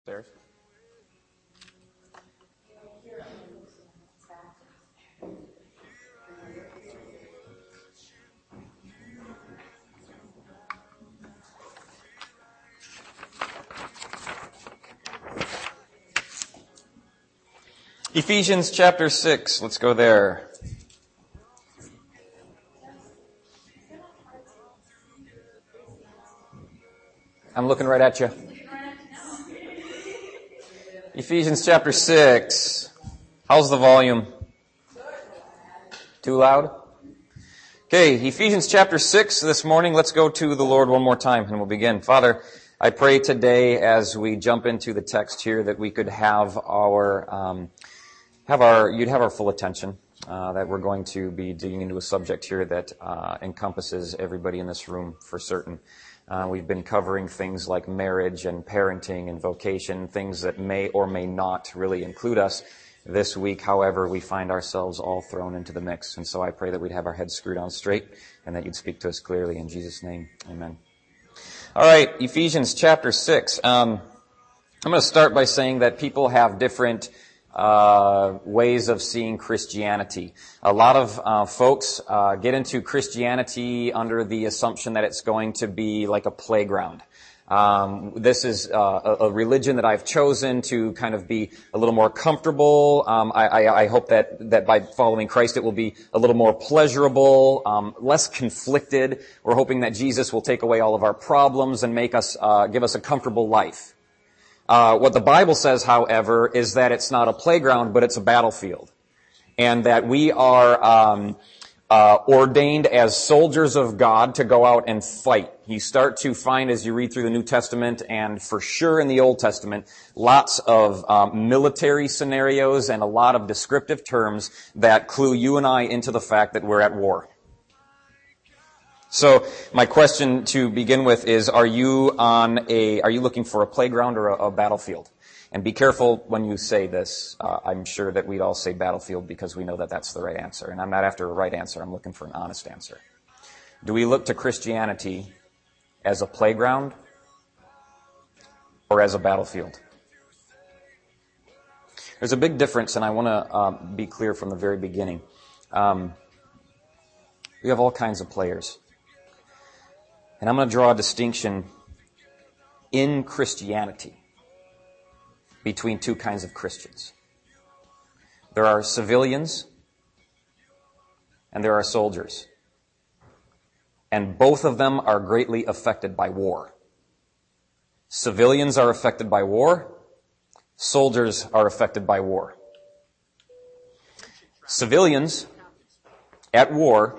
Stairs. Ephesians chapter 6. Let's go there. I'm looking right at you. Ephesians chapter 6. How's the volume? Too loud? Okay, Ephesians chapter 6 this morning. Let's go to the Lord one more time and we'll begin. Father, I pray today as we jump into the text here that we could have you'd have our full attention, that we're going to be digging into a subject here that encompasses everybody in this room for certain. We've been covering things like marriage and parenting and vocation, things that may or may not really include us. This week, however, we find ourselves all thrown into the mix. And so I pray that we'd have our heads screwed on straight and that you'd speak to us clearly. In Jesus' name, amen. All right, Ephesians chapter 6. I'm going to start by saying that people have different ways of seeing Christianity. A lot of folks get into Christianity under the assumption that it's going to be like a playground. This is a religion that I've chosen to kind of be a little more comfortable. I hope that by following Christ it will be a little more pleasurable, less conflicted. We're hoping that Jesus will take away all of our problems and make us give us a comfortable life. What the Bible says, however, is that it's not a playground, but it's a battlefield. And that we are ordained as soldiers of God to go out and fight. You start to find, as you read through the New Testament, and for sure in the Old Testament, lots of military scenarios and a lot of descriptive terms that clue you and I into the fact that we're at war. So my question to begin with is, are you looking for a playground or a battlefield? And be careful when you say this. I'm sure that we'd all say battlefield because we know that that's the right answer. And I'm not after a right answer. I'm looking for an honest answer. Do we look to Christianity as a playground or as a battlefield? There's a big difference, and I want to be clear from the very beginning. We have all kinds of players. And I'm going to draw a distinction in Christianity between two kinds of Christians. There are civilians and there are soldiers. And both of them are greatly affected by war. Civilians are affected by war. Soldiers are affected by war. Civilians at war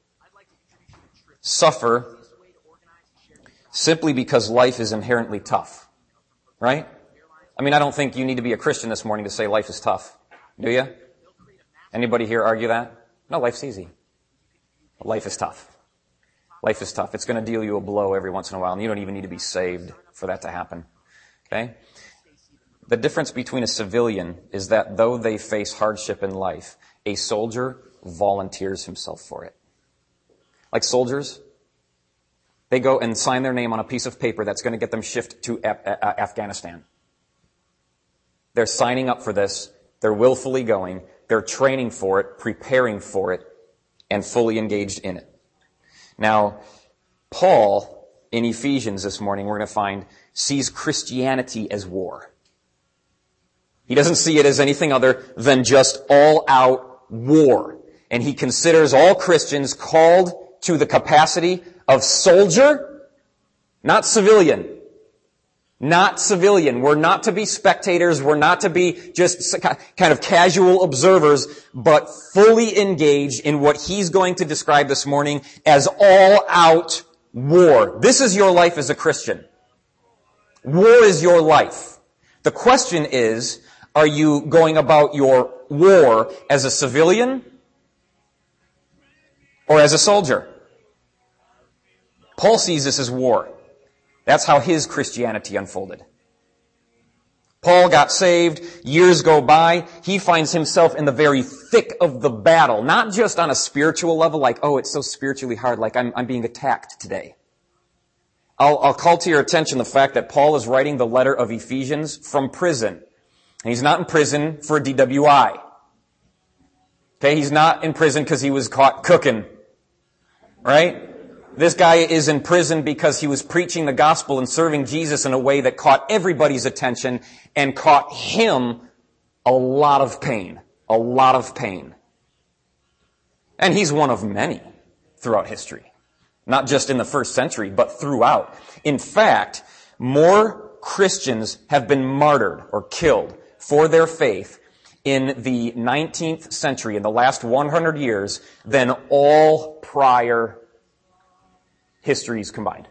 suffer simply because life is inherently tough, right? I mean, I don't think you need to be a Christian this morning to say life is tough, do you? Anybody here argue that? No, life's easy. Life is tough. Life is tough. It's going to deal you a blow every once in a while, and you don't even need to be saved for that to happen, okay? The difference between a civilian is that though they face hardship in life, a soldier volunteers himself for it. Like soldiers, they go and sign their name on a piece of paper that's going to get them shipped to Afghanistan. They're signing up for this. They're willfully going. They're training for it, preparing for it, and fully engaged in it. Now, Paul, in Ephesians this morning, we're going to find, sees Christianity as war. He doesn't see it as anything other than just all-out war. And he considers all Christians called to the capacity of soldier, not civilian. Not civilian. We're not to be spectators. We're not to be just kind of casual observers, but fully engaged in what he's going to describe this morning as all-out war. This is your life as a Christian. War is your life. The question is, are you going about your war as a civilian or as a soldier? Paul sees this as war. That's how his Christianity unfolded. Paul got saved, years go by, he finds himself in the very thick of the battle, not just on a spiritual level, like, oh, it's so spiritually hard, like I'm being attacked today. I'll call to your attention the fact that Paul is writing the letter of Ephesians from prison. And he's not in prison for a DWI. Okay, he's not in prison because he was caught cooking. Right? This guy is in prison because he was preaching the gospel and serving Jesus in a way that caught everybody's attention and caught him a lot of pain. A lot of pain. And he's one of many throughout history. Not just in the first century, but throughout. In fact, more Christians have been martyred or killed for their faith in the 19th century, in the last 100 years, than all prior histories combined.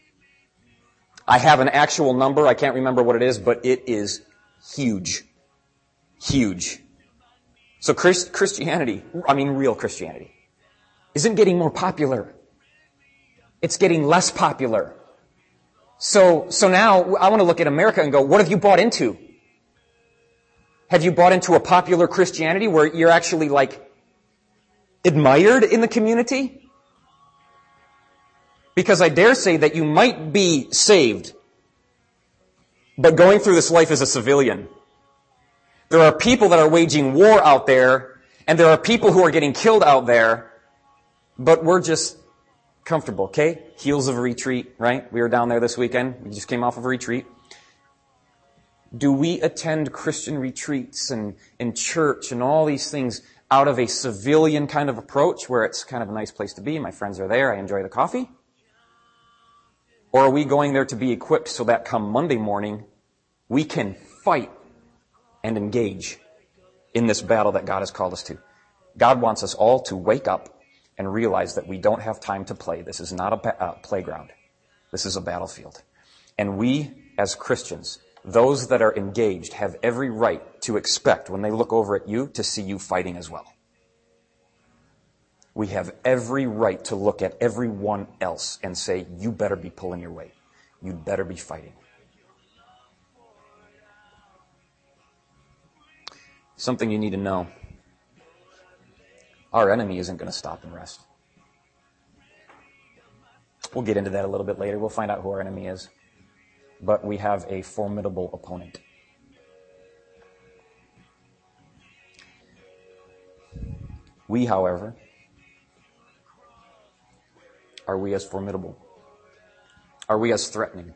I have an actual number. I can't remember what it is, but it is huge. Huge. So Christianity, real Christianity, isn't getting more popular. It's getting less popular. So now I want to look at America and go, what have you bought into? Have you bought into a popular Christianity where you're actually admired in the community? Because I dare say that you might be saved, but going through this life as a civilian. There are people that are waging war out there, and there are people who are getting killed out there, but we're just comfortable, okay? Heels of a retreat, right? We were down there this weekend. We just came off of a retreat. Do we attend Christian retreats and church and all these things out of a civilian kind of approach where it's kind of a nice place to be? My friends are there. I enjoy the coffee. Or are we going there to be equipped so that come Monday morning, we can fight and engage in this battle that God has called us to? God wants us all to wake up and realize that we don't have time to play. This is not a playground. This is a battlefield. And we, as Christians, those that are engaged, have every right to expect, when they look over at you, to see you fighting as well. We have every right to look at everyone else and say, you better be pulling your weight. You'd better be fighting. Something you need to know. Our enemy isn't going to stop and rest. We'll get into that a little bit later. We'll find out who our enemy is. But we have a formidable opponent. We, however, are we as formidable? Are we as threatening?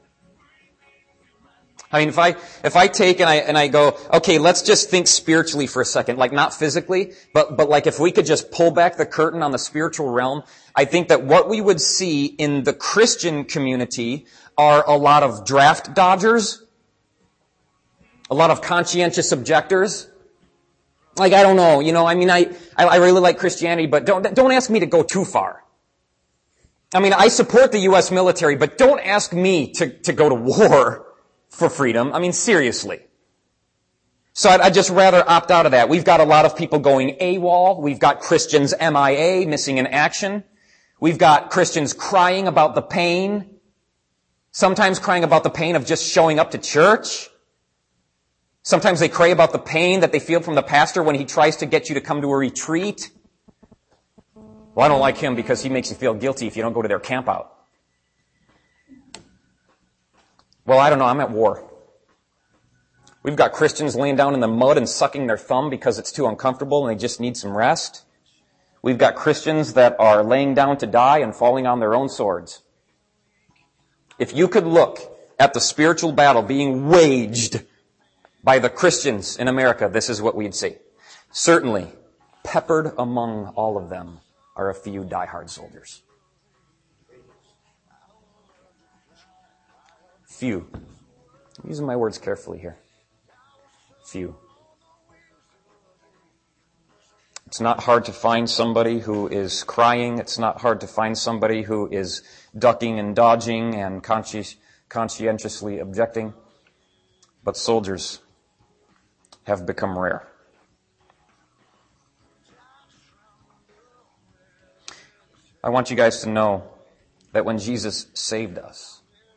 I mean, if I take and I go, okay, let's just think spiritually for a second, not physically, but if we could just pull back the curtain on the spiritual realm, I think that what we would see in the Christian community are a lot of draft dodgers, a lot of conscientious objectors. I don't know, I really like Christianity, but don't ask me to go too far. I support the U.S. military, but don't ask me to go to war for freedom. Seriously. So I'd just rather opt out of that. We've got a lot of people going AWOL. We've got Christians MIA, missing in action. We've got Christians crying about the pain. Sometimes crying about the pain of just showing up to church. Sometimes they cry about the pain that they feel from the pastor when he tries to get you to come to a retreat. Well, I don't like him because he makes you feel guilty if you don't go to their camp out. Well, I don't know, I'm at war. We've got Christians laying down in the mud and sucking their thumb because it's too uncomfortable and they just need some rest. We've got Christians that are laying down to die and falling on their own swords. If you could look at the spiritual battle being waged by the Christians in America, this is what we'd see. Certainly, peppered among all of them are a few diehard soldiers. Few. I'm using my words carefully here. Few. It's not hard to find somebody who is crying. It's not hard to find somebody who is ducking and dodging and conscientiously objecting. But soldiers have become rare. I want you guys to know that when Jesus saved us,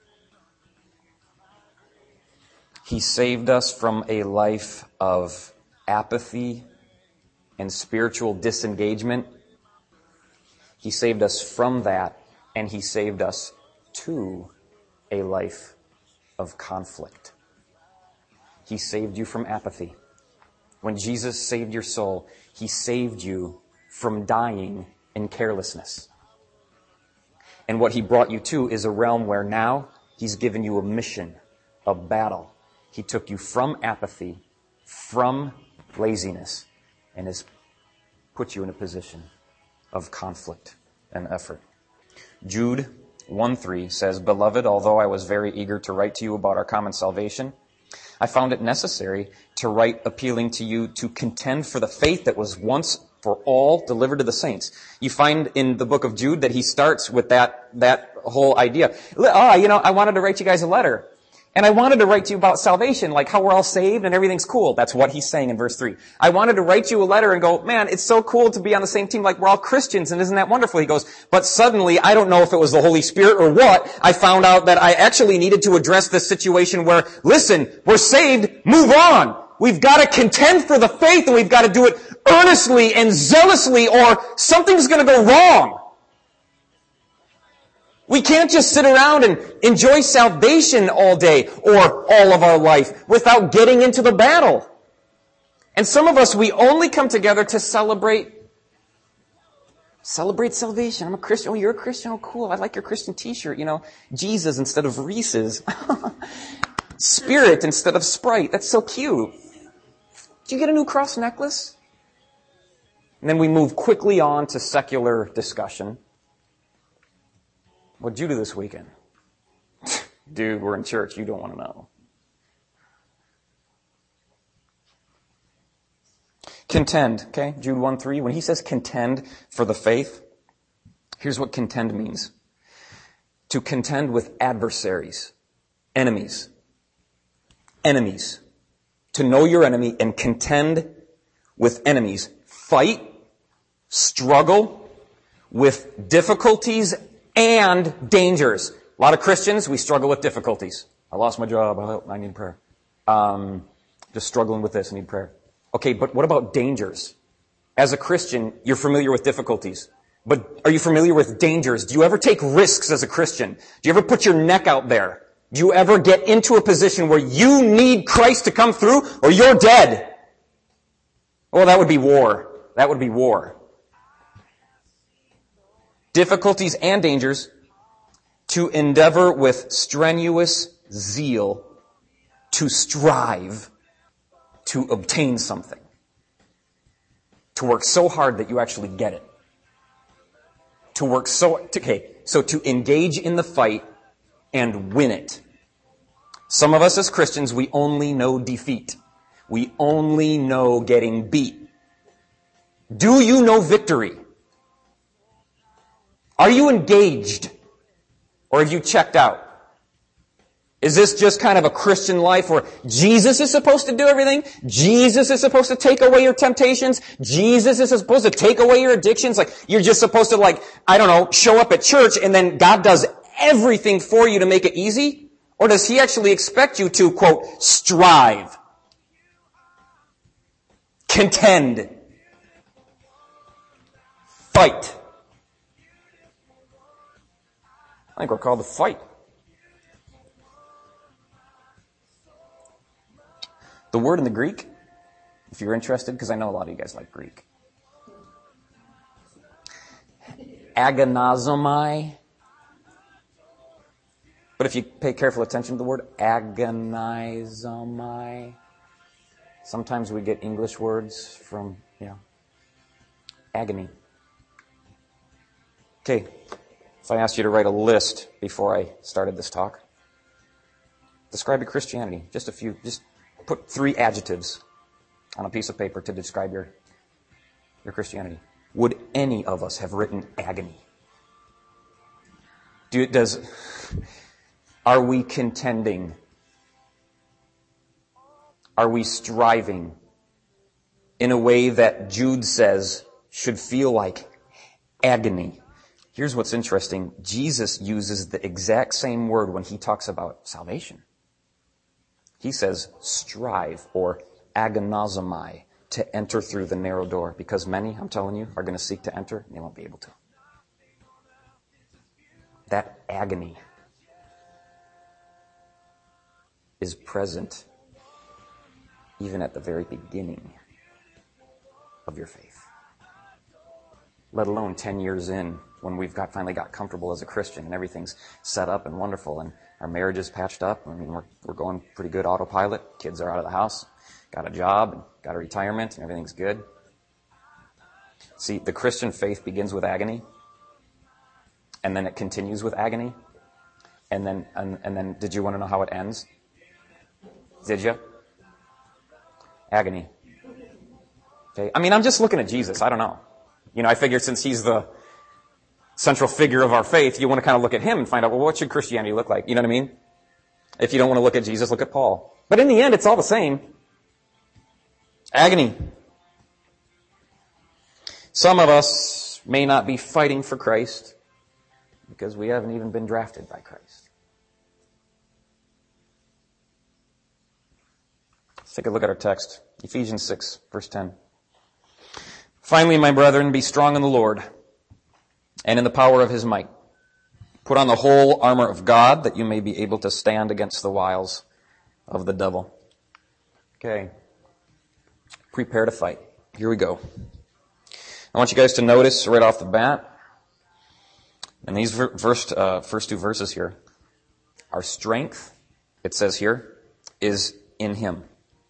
He saved us from a life of apathy and spiritual disengagement. He saved us from that, and He saved us to a life of conflict. He saved you from apathy. When Jesus saved your soul, He saved you from dying in carelessness. And what He brought you to is a realm where now He's given you a mission, a battle. He took you from apathy, from laziness, and has put you in a position of conflict and effort. Jude 1:3 says, "Beloved, although I was very eager to write to you about our common salvation, I found it necessary to write appealing to you to contend for the faith that was once for all delivered to the saints." You find in the book of Jude that he starts with that whole idea. I wanted to write you guys a letter. And I wanted to write to you about salvation, like how we're all saved and everything's cool. That's what he's saying in verse 3. I wanted to write you a letter and go, man, it's so cool to be on the same team, like we're all Christians, and isn't that wonderful? He goes, but suddenly, I don't know if it was the Holy Spirit or what, I found out that I actually needed to address this situation where, listen, we're saved, move on. We've got to contend for the faith, and we've got to do it earnestly and zealously, or something's going to go wrong. We can't just sit around and enjoy salvation all day or all of our life without getting into the battle. And some of us, we only come together to celebrate salvation. I'm a Christian. Oh, you're a Christian? Oh, cool. I like your Christian t-shirt. Jesus instead of Reese's. Spirit instead of Sprite. That's so cute. Did you get a new cross necklace? And then we move quickly on to secular discussion. What'd you do this weekend? Dude, we're in church. You don't want to know. Contend, okay? Jude 1:3. When he says contend for the faith, here's what contend means. To contend with adversaries, enemies. Enemies. To know your enemy and contend with enemies. Fight, struggle with difficulties and dangers. A lot of Christians, we struggle with difficulties. I lost my job. I need prayer. Just struggling with this. I need prayer. Okay, but what about dangers? As a Christian, you're familiar with difficulties. But are you familiar with dangers? Do you ever take risks as a Christian? Do you ever put your neck out there? Do you ever get into a position where you need Christ to come through or you're dead? Oh, that would be war. That would be war. Difficulties and dangers, to endeavor with strenuous zeal to strive to obtain something. To work so hard that you actually get it. So to engage in the fight and win it. Some of us as Christians, we only know defeat. We only know getting beat. Do you know victory? Are you engaged? Or have you checked out? Is this just kind of a Christian life where Jesus is supposed to do everything? Jesus is supposed to take away your temptations? Jesus is supposed to take away your addictions? Like, you're just supposed to show up at church and then God does everything for you to make it easy? Or does He actually expect you to, quote, strive? Contend? Fight? I think we're called to fight. The word in the Greek, if you're interested, because I know a lot of you guys like Greek. Agonizomai. But if you pay careful attention to the word agonizomai, sometimes we get English words from, agony. Okay, if I asked you to write a list before I started this talk, describe your Christianity. Just put 3 adjectives on a piece of paper to describe your Christianity. Would any of us have written agony? Are we contending? Are we striving in a way that Jude says should feel like agony? Here's what's interesting. Jesus uses the exact same word when He talks about salvation. He says strive or agonizomai to enter through the narrow door, because many, I'm telling you, are going to seek to enter and they won't be able to. That agony. is present even at the very beginning of your faith. Let alone 10 years in, when we've finally got comfortable as a Christian and everything's set up and wonderful and our marriage is patched up. I mean, we're going pretty good autopilot. Kids are out of the house, got a job, got a retirement, and everything's good. See, the Christian faith begins with agony, and then it continues with agony, and then did you want to know how it ends? Did you? Agony. Okay. I mean, I'm just looking at Jesus. I don't know. I figured since he's the central figure of our faith, you want to kind of look at him and find out, well, what should Christianity look like? You know what I mean? If you don't want to look at Jesus, look at Paul. But in the end, it's all the same. Agony. Some of us may not be fighting for Christ because we haven't even been drafted by Christ. Let's take a look at our text. Ephesians 6, verse 10. Finally, my brethren, be strong in the Lord and in the power of his might. Put on the whole armor of God that you may be able to stand against the wiles of the devil. Okay. Prepare to fight. Here we go. I want you guys to notice right off the bat, in these first two verses here, our strength, it says here, is in him.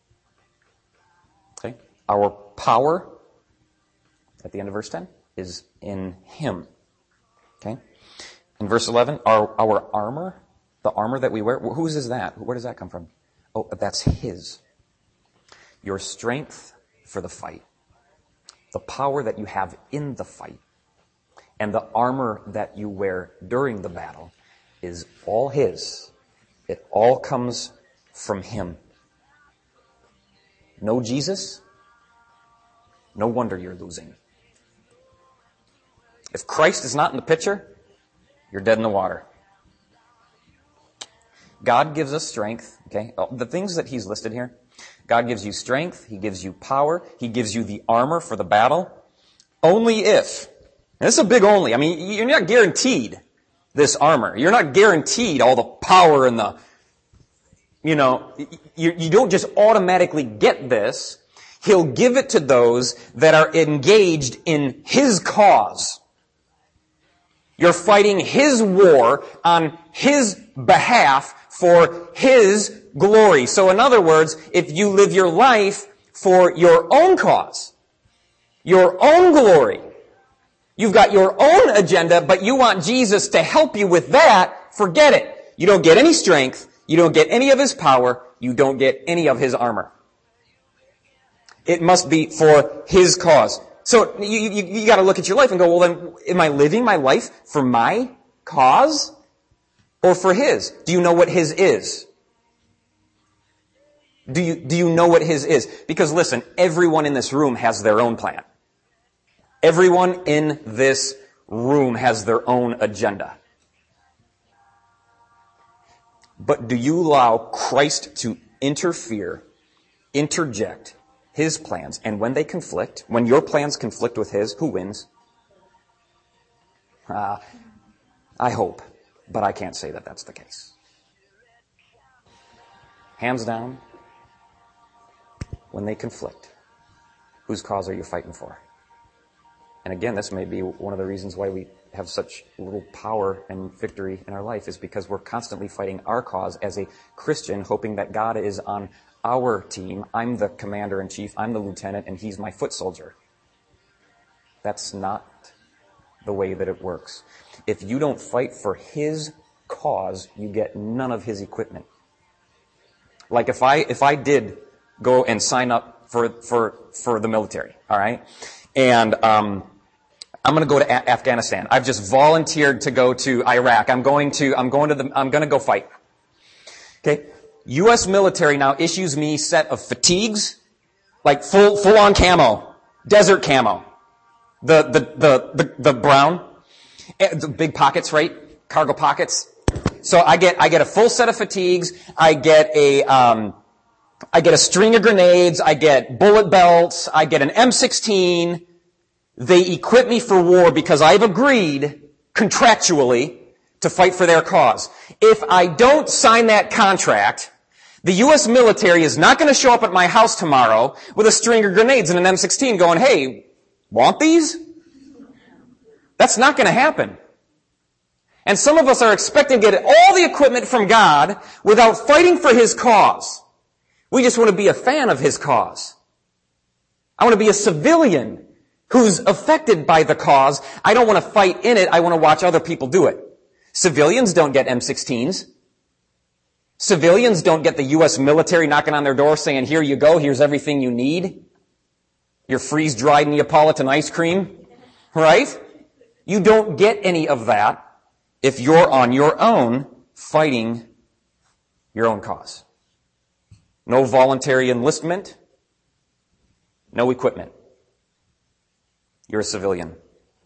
Okay? Our power, at the end of verse 10, is in him. Okay? In verse 11, our armor, the armor that we wear, whose is that? Where does that come from? Oh, that's his. Your strength for the fight, the power that you have in the fight, and the armor that you wear during the battle is all his. It all comes from him. No Jesus? No wonder you're losing. If Christ is not in the picture, you're dead in the water. God gives us strength, okay? The things that he's listed here, God gives you strength, he gives you power, he gives you the armor for the battle. Only if, and this is a big only, I mean, you're not guaranteed this armor. You're not guaranteed all the power and the, you don't just automatically get this. He'll give it to those that are engaged in his cause. You're fighting his war on his behalf for his glory. So in other words, if you live your life for your own cause, your own glory, you've got your own agenda, but you want Jesus to help you with that, forget it. You don't get any strength. You don't get any of his power. You don't get any of his armor. It must be for his cause. So you got to look at your life and go, well, then, am I living my life for my cause or for his? Do you know what his is? Do you know what his is? Because listen, everyone in this room has their own plan. Everyone in this room has their own agenda. But do you allow Christ to interject his plans? And when they conflict, when your plans conflict with his, who wins? I hope, but I can't say that that's the case. Hands down, when they conflict, whose cause are you fighting for? And again, this may be one of the reasons why we have such little power and victory in our life, is because we're constantly fighting our cause as a Christian, hoping that God is on our team. I'm the commander-in-chief, I'm the lieutenant, and he's my foot soldier. That's not the way that it works. If you don't fight for his cause, you get none of his equipment. Like if I did go and sign up for the military, all right? And I'm going to go to Afghanistan. I've just volunteered to go to Iraq. I'm going to go fight. Okay? U.S. military now issues me set of fatigues, like full on camo, desert camo, the brown, the big pockets, right? Cargo pockets. So I get a full set of fatigues. I get a string of grenades. I get bullet belts. I get an M16. They equip me for war because I've agreed contractually to fight for their cause. If I don't sign that contract, The U.S. military is not going to show up at my house tomorrow with a string of grenades and an M16 going, hey, want these? That's not going to happen. And some of us are expecting to get all the equipment from God without fighting for His cause. We just want to be a fan of His cause. I want to be a civilian who's affected by the cause. I don't want to fight in it. I want to watch other people do it. Civilians don't get M16s. Civilians don't get the U.S. military knocking on their door saying, here you go, here's everything you need. Your freeze-dried Neapolitan ice cream, right? You don't get any of that if you're on your own fighting your own cause. No voluntary enlistment, no equipment. You're a civilian.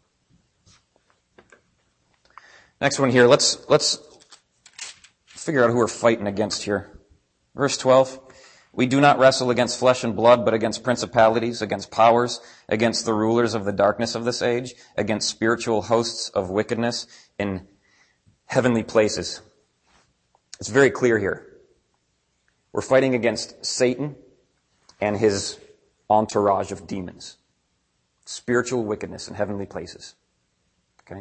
Next one here, let's figure out who we're fighting against here. Verse 12, we do not wrestle against flesh and blood, but against principalities, against powers, against the rulers of the darkness of this age, against spiritual hosts of wickedness in heavenly places. It's very clear here. We're fighting against Satan and his entourage of demons. Spiritual wickedness in heavenly places. Okay?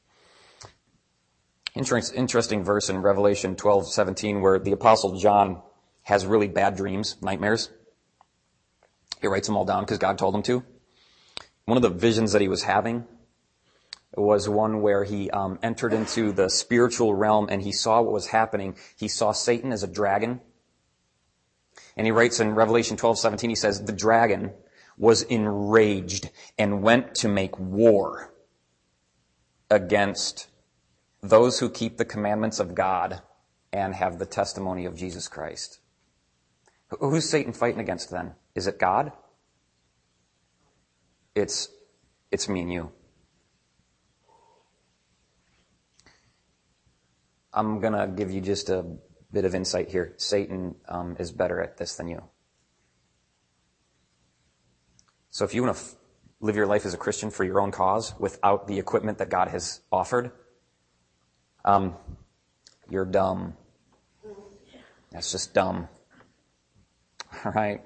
Interesting verse in Revelation 12:17 where the Apostle John has really bad dreams, nightmares. He writes them all down because God told him to. One of the visions that he was having was one where he entered into the spiritual realm and he saw what was happening. He saw Satan as a dragon. And he writes in Revelation 12:17, he says, the dragon was enraged and went to make war against those who keep the commandments of God and have the testimony of Jesus Christ. Who's Satan fighting against then? Is it God? It's me and you. I'm going to give you just a bit of insight here. Satan is better at this than you. So if you want to live your life as a Christian for your own cause without the equipment that God has offered, you're dumb. That's just dumb. All right.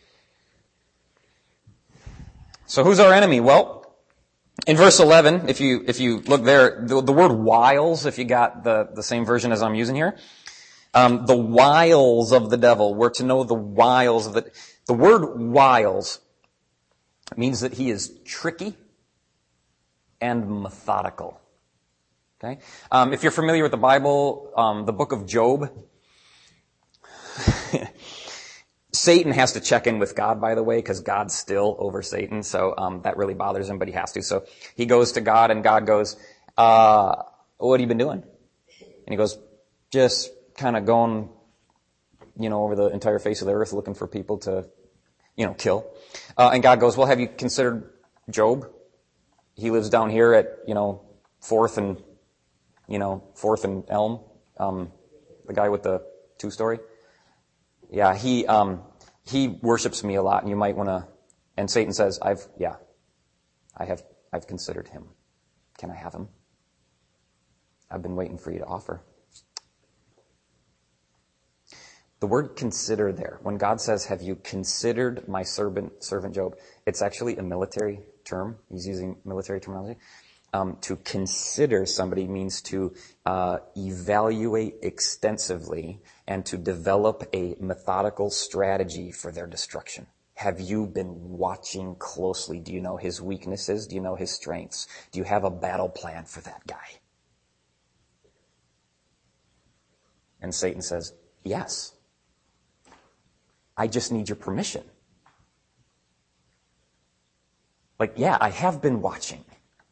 So who's our enemy? Well, in verse 11, if you look there, the word wiles, if you got the same version as I'm using here, the wiles of the devil, we're to know the wiles of the word wiles means that he is tricky and methodical. Okay? If you're familiar with the Bible, the book of Job, Satan has to check in with God, by the way, because God's still over Satan, so that really bothers him, but he has to. So he goes to God, and God goes, what have you been doing? And he goes, just kind of going, over the entire face of the earth looking for people to, kill. And God goes, well, have you considered Job? He lives down here at, 4th and Elm, the guy with the 2-story. Yeah, he worships me a lot, and you might want to, and Satan says, I've considered him. Can I have him? I've been waiting for you to offer. The word consider there, when God says, have you considered my servant Job, it's actually a military term. He's using military terminology. To consider somebody means to evaluate extensively and to develop a methodical strategy for their destruction. Have you been watching closely? Do you know his weaknesses? Do you know his strengths? Do you have a battle plan for that guy? And Satan says, yes. I just need your permission. Yeah, I have been watching.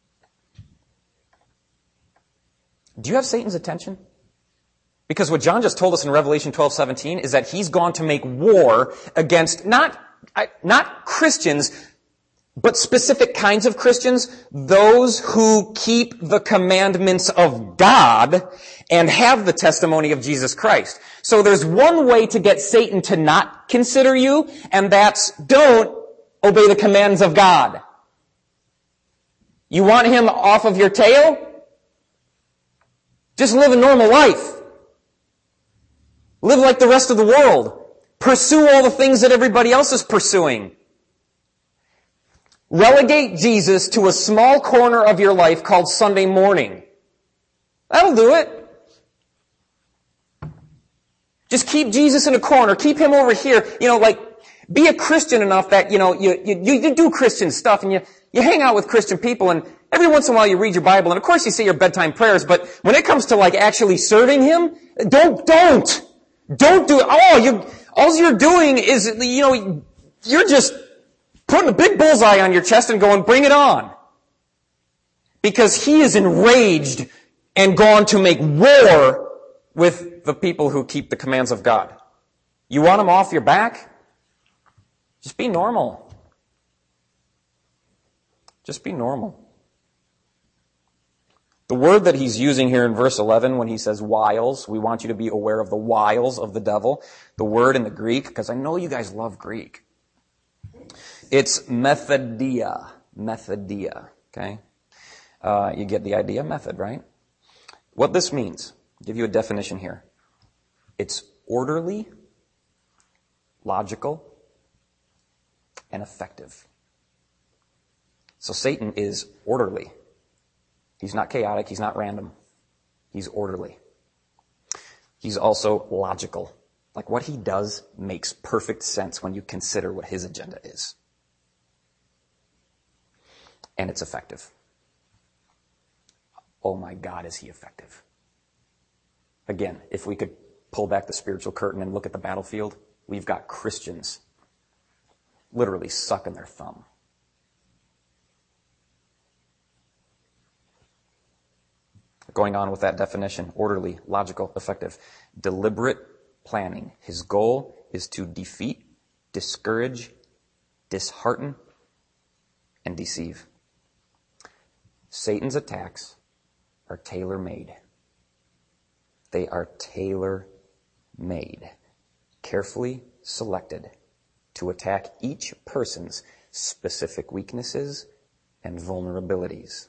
Do you have Satan's attention? Because what John just told us in Revelation 12:17 is that he's gone to make war against not Christians, but specific kinds of Christians, those who keep the commandments of God and have the testimony of Jesus Christ. So there's one way to get Satan to not consider you, and that's don't obey the commands of God. You want him off of your tail? Just live a normal life. Live like the rest of the world. Pursue all the things that everybody else is pursuing. Relegate Jesus to a small corner of your life called Sunday morning. That'll do it. Just keep Jesus in a corner. Keep him over here. Be a Christian enough that, you do Christian stuff and you hang out with Christian people, and every once in a while you read your Bible, and of course you say your bedtime prayers, but when it comes to actually serving him, don't do it. All you're doing is, you're just putting a big bullseye on your chest and going, bring it on. Because he is enraged and gone to make war with the people who keep the commands of God. You want him off your back? Just be normal. Just be normal. The word that he's using here in verse 11 when he says wiles, we want you to be aware of the wiles of the devil. The word in the Greek, because I know you guys love Greek. It's methodia. Methodia, okay? You get the idea, method, right? What this means, I'll give you a definition here. It's orderly, logical, and effective. So Satan is orderly. He's not chaotic. He's not random. He's orderly. He's also logical. What he does makes perfect sense when you consider what his agenda is. And it's effective. Oh my God, is he effective. Again, if we could pull back the spiritual curtain and look at the battlefield, we've got Christians literally sucking their thumb. Going on with that definition, orderly, logical, effective, deliberate planning. His goal is to defeat, discourage, dishearten, and deceive. Satan's attacks are tailor-made. They are tailor-made, carefully selected to attack each person's specific weaknesses and vulnerabilities.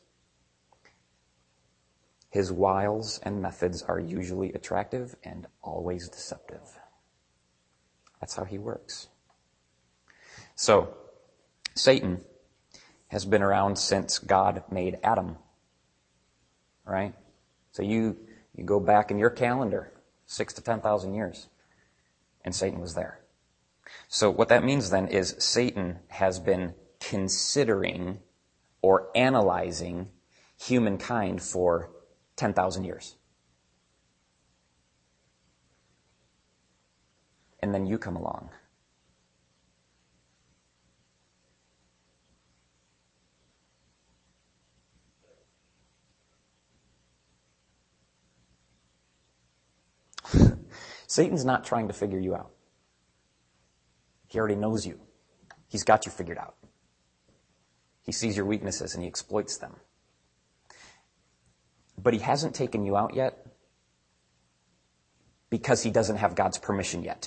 His wiles and methods are usually attractive and always deceptive. That's how he works. So, Satan has been around since God made Adam. Right? So you go back in your calendar, 6,000 to 10,000 years, and Satan was there. So what that means then is Satan has been considering or analyzing humankind for 10,000 years. And then you come along. Satan's not trying to figure you out. He already knows you. He's got you figured out. He sees your weaknesses and he exploits them. But he hasn't taken you out yet because he doesn't have God's permission yet.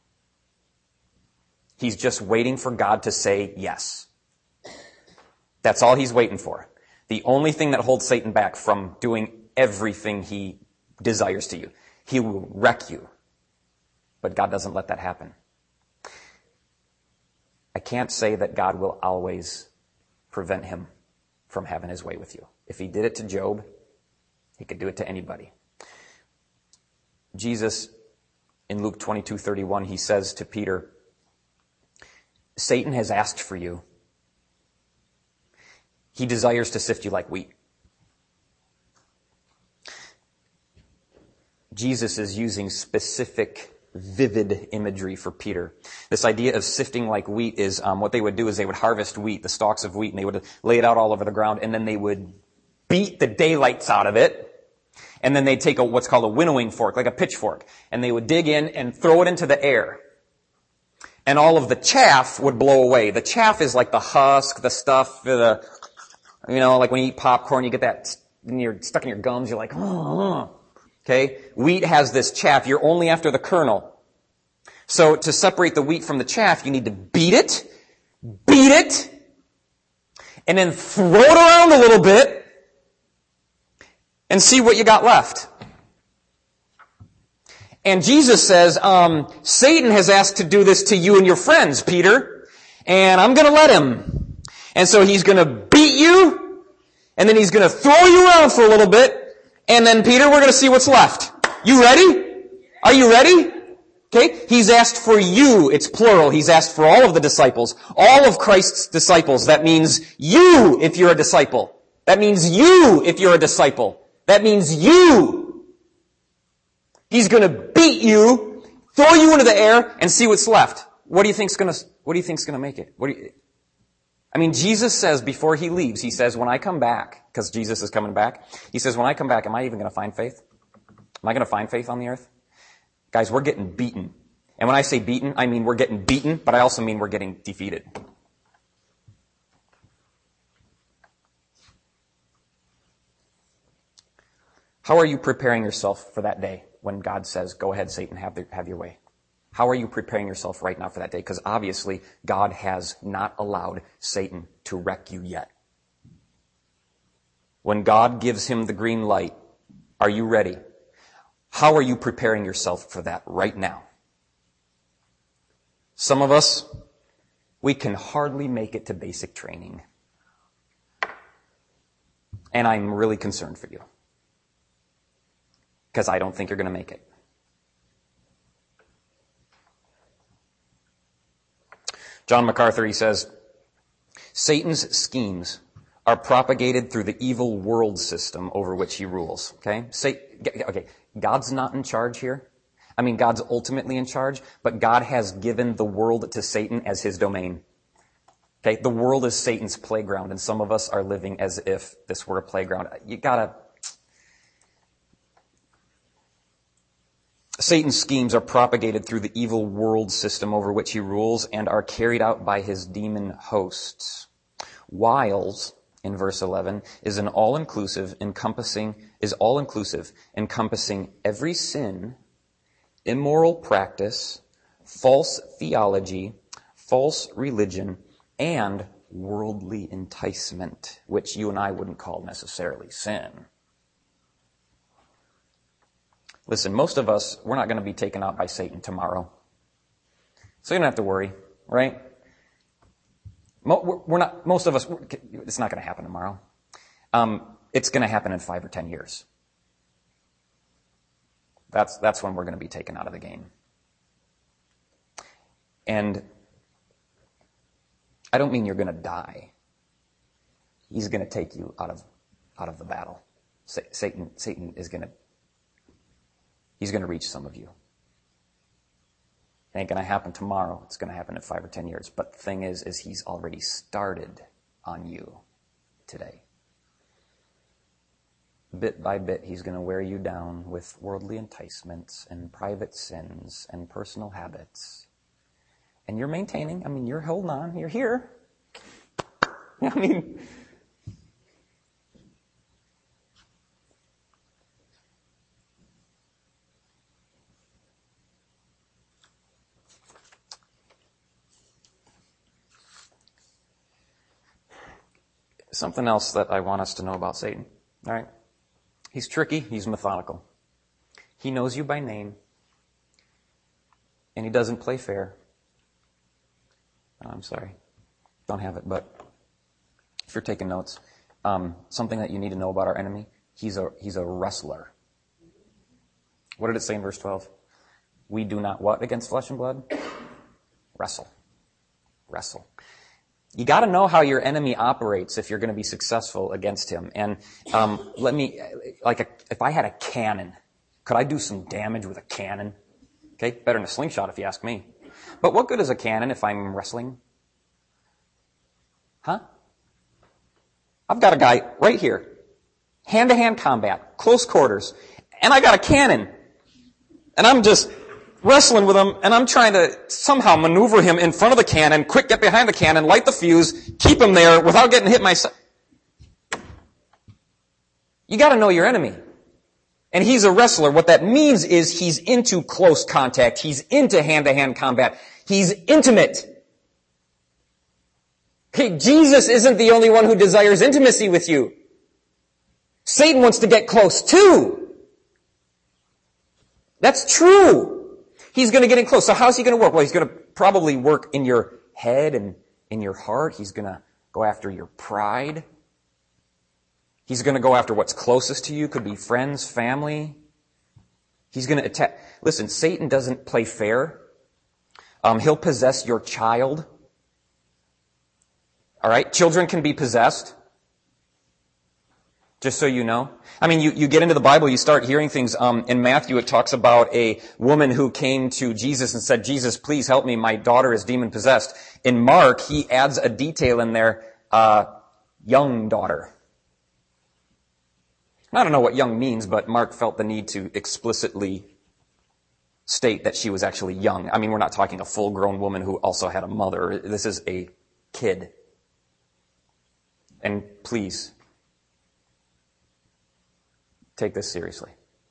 He's just waiting for God to say yes. That's all he's waiting for. The only thing that holds Satan back from doing everything he desires to you. He will wreck you. But God doesn't let that happen. I can't say that God will always prevent him from having his way with you. If he did it to Job, he could do it to anybody. Jesus, in Luke 22:31, he says to Peter, Satan has asked for you. He desires to sift you like wheat. Jesus is using specific, vivid imagery for Peter. This idea of sifting like wheat is what they would do is they would harvest wheat, the stalks of wheat, and they would lay it out all over the ground, and then they would beat the daylights out of it, and then they'd take what's called a winnowing fork, like a pitchfork, and they would dig in and throw it into the air. And all of the chaff would blow away. The chaff is like the husk, the stuff, like when you eat popcorn, you get that stuck in your gums, you're like, Okay? Wheat has this chaff. You're only after the kernel. So to separate the wheat from the chaff, you need to beat it, and then throw it around a little bit and see what you got left. And Jesus says, Satan has asked to do this to you and your friends, Peter, and I'm going to let him. And so he's going to beat you, and then he's going to throw you around for a little bit, and then, Peter, we're going to see what's left. You ready? Are you ready? Okay? He's asked for you. It's plural. He's asked for all of the disciples. All of Christ's disciples. That means you if you're a disciple. That means you if you're a disciple. That means you. He's going to beat you, throw you into the air, and see what's left. What do you think's going to make it? Jesus says before he leaves, he says, when I come back, because Jesus is coming back, he says, when I come back, am I even going to find faith? Am I going to find faith on the earth? Guys, we're getting beaten. And when I say beaten, I mean we're getting beaten, but I also mean we're getting defeated. How are you preparing yourself for that day when God says, go ahead, Satan, have your way? How are you preparing yourself right now for that day? Because obviously, God has not allowed Satan to wreck you yet. When God gives him the green light, are you ready? How are you preparing yourself for that right now? Some of us, we can hardly make it to basic training. And I'm really concerned for you. Because I don't think you're going to make it. John MacArthur, he says, Satan's schemes are propagated through the evil world system over which he rules. Okay? God's not in charge here. God's ultimately in charge, but God has given the world to Satan as his domain. Okay? The world is Satan's playground, and some of us are living as if this were a playground. Satan's schemes are propagated through the evil world system over which he rules and are carried out by his demon hosts. Wiles, in verse 11, is all-inclusive, encompassing every sin, immoral practice, false theology, false religion, and worldly enticement, which you and I wouldn't call necessarily sin. Listen, most of us, we're not going to be taken out by Satan tomorrow. So you don't have to worry, right? Most of us, it's not going to happen tomorrow. It's going to happen in 5 or 10 years. That's when we're going to be taken out of the game. And I don't mean you're going to die. He's going to take you out of the battle. Satan is going to He's going to reach some of you. It ain't going to happen tomorrow. It's going to happen in 5 or 10 years. But the thing is he's already started on you today. Bit by bit, he's going to wear you down with worldly enticements and private sins and personal habits. And you're maintaining. You're holding on. You're here. Something else that I want us to know about Satan. All right? He's tricky. He's methodical. He knows you by name. And he doesn't play fair. I'm sorry. Don't have it, but if you're taking notes, something that you need to know about our enemy, he's a wrestler. What did it say in verse 12? We do not what against flesh and blood? Wrestle. You got to know how your enemy operates if you're going to be successful against him. And if I had a cannon, could I do some damage with a cannon? Okay, better than a slingshot if you ask me. But what good is a cannon if I'm wrestling? Huh? I've got a guy right here, hand-to-hand combat, close quarters, and I got a cannon, and I'm just wrestling with him, and I'm trying to somehow maneuver him in front of the cannon, quick get behind the cannon, light the fuse, keep him there without getting hit myself. You got to know your enemy. And he's a wrestler. What that means is he's into close contact. He's into hand-to-hand combat. He's intimate. Okay, Jesus isn't the only one who desires intimacy with you. Satan wants to get close too. That's true. He's going to get in close. So how's he going to work? Well, he's going to probably work in your head and in your heart. He's going to go after your pride. He's going to go after what's closest to you. Could be friends, family. He's going to attack. Listen, Satan doesn't play fair. He'll possess your child. All right? Children can be possessed. Just so you know. I mean, you get into the Bible, you start hearing things. In Matthew, it talks about a woman who came to Jesus and said, Jesus, please help me. My daughter is demon possessed. In Mark, he adds a detail in there, young daughter. I don't know what young means, but Mark felt the need to explicitly state that she was actually young. I mean, we're not talking a full-grown woman who also had a mother. This is a kid. And please, take this seriously.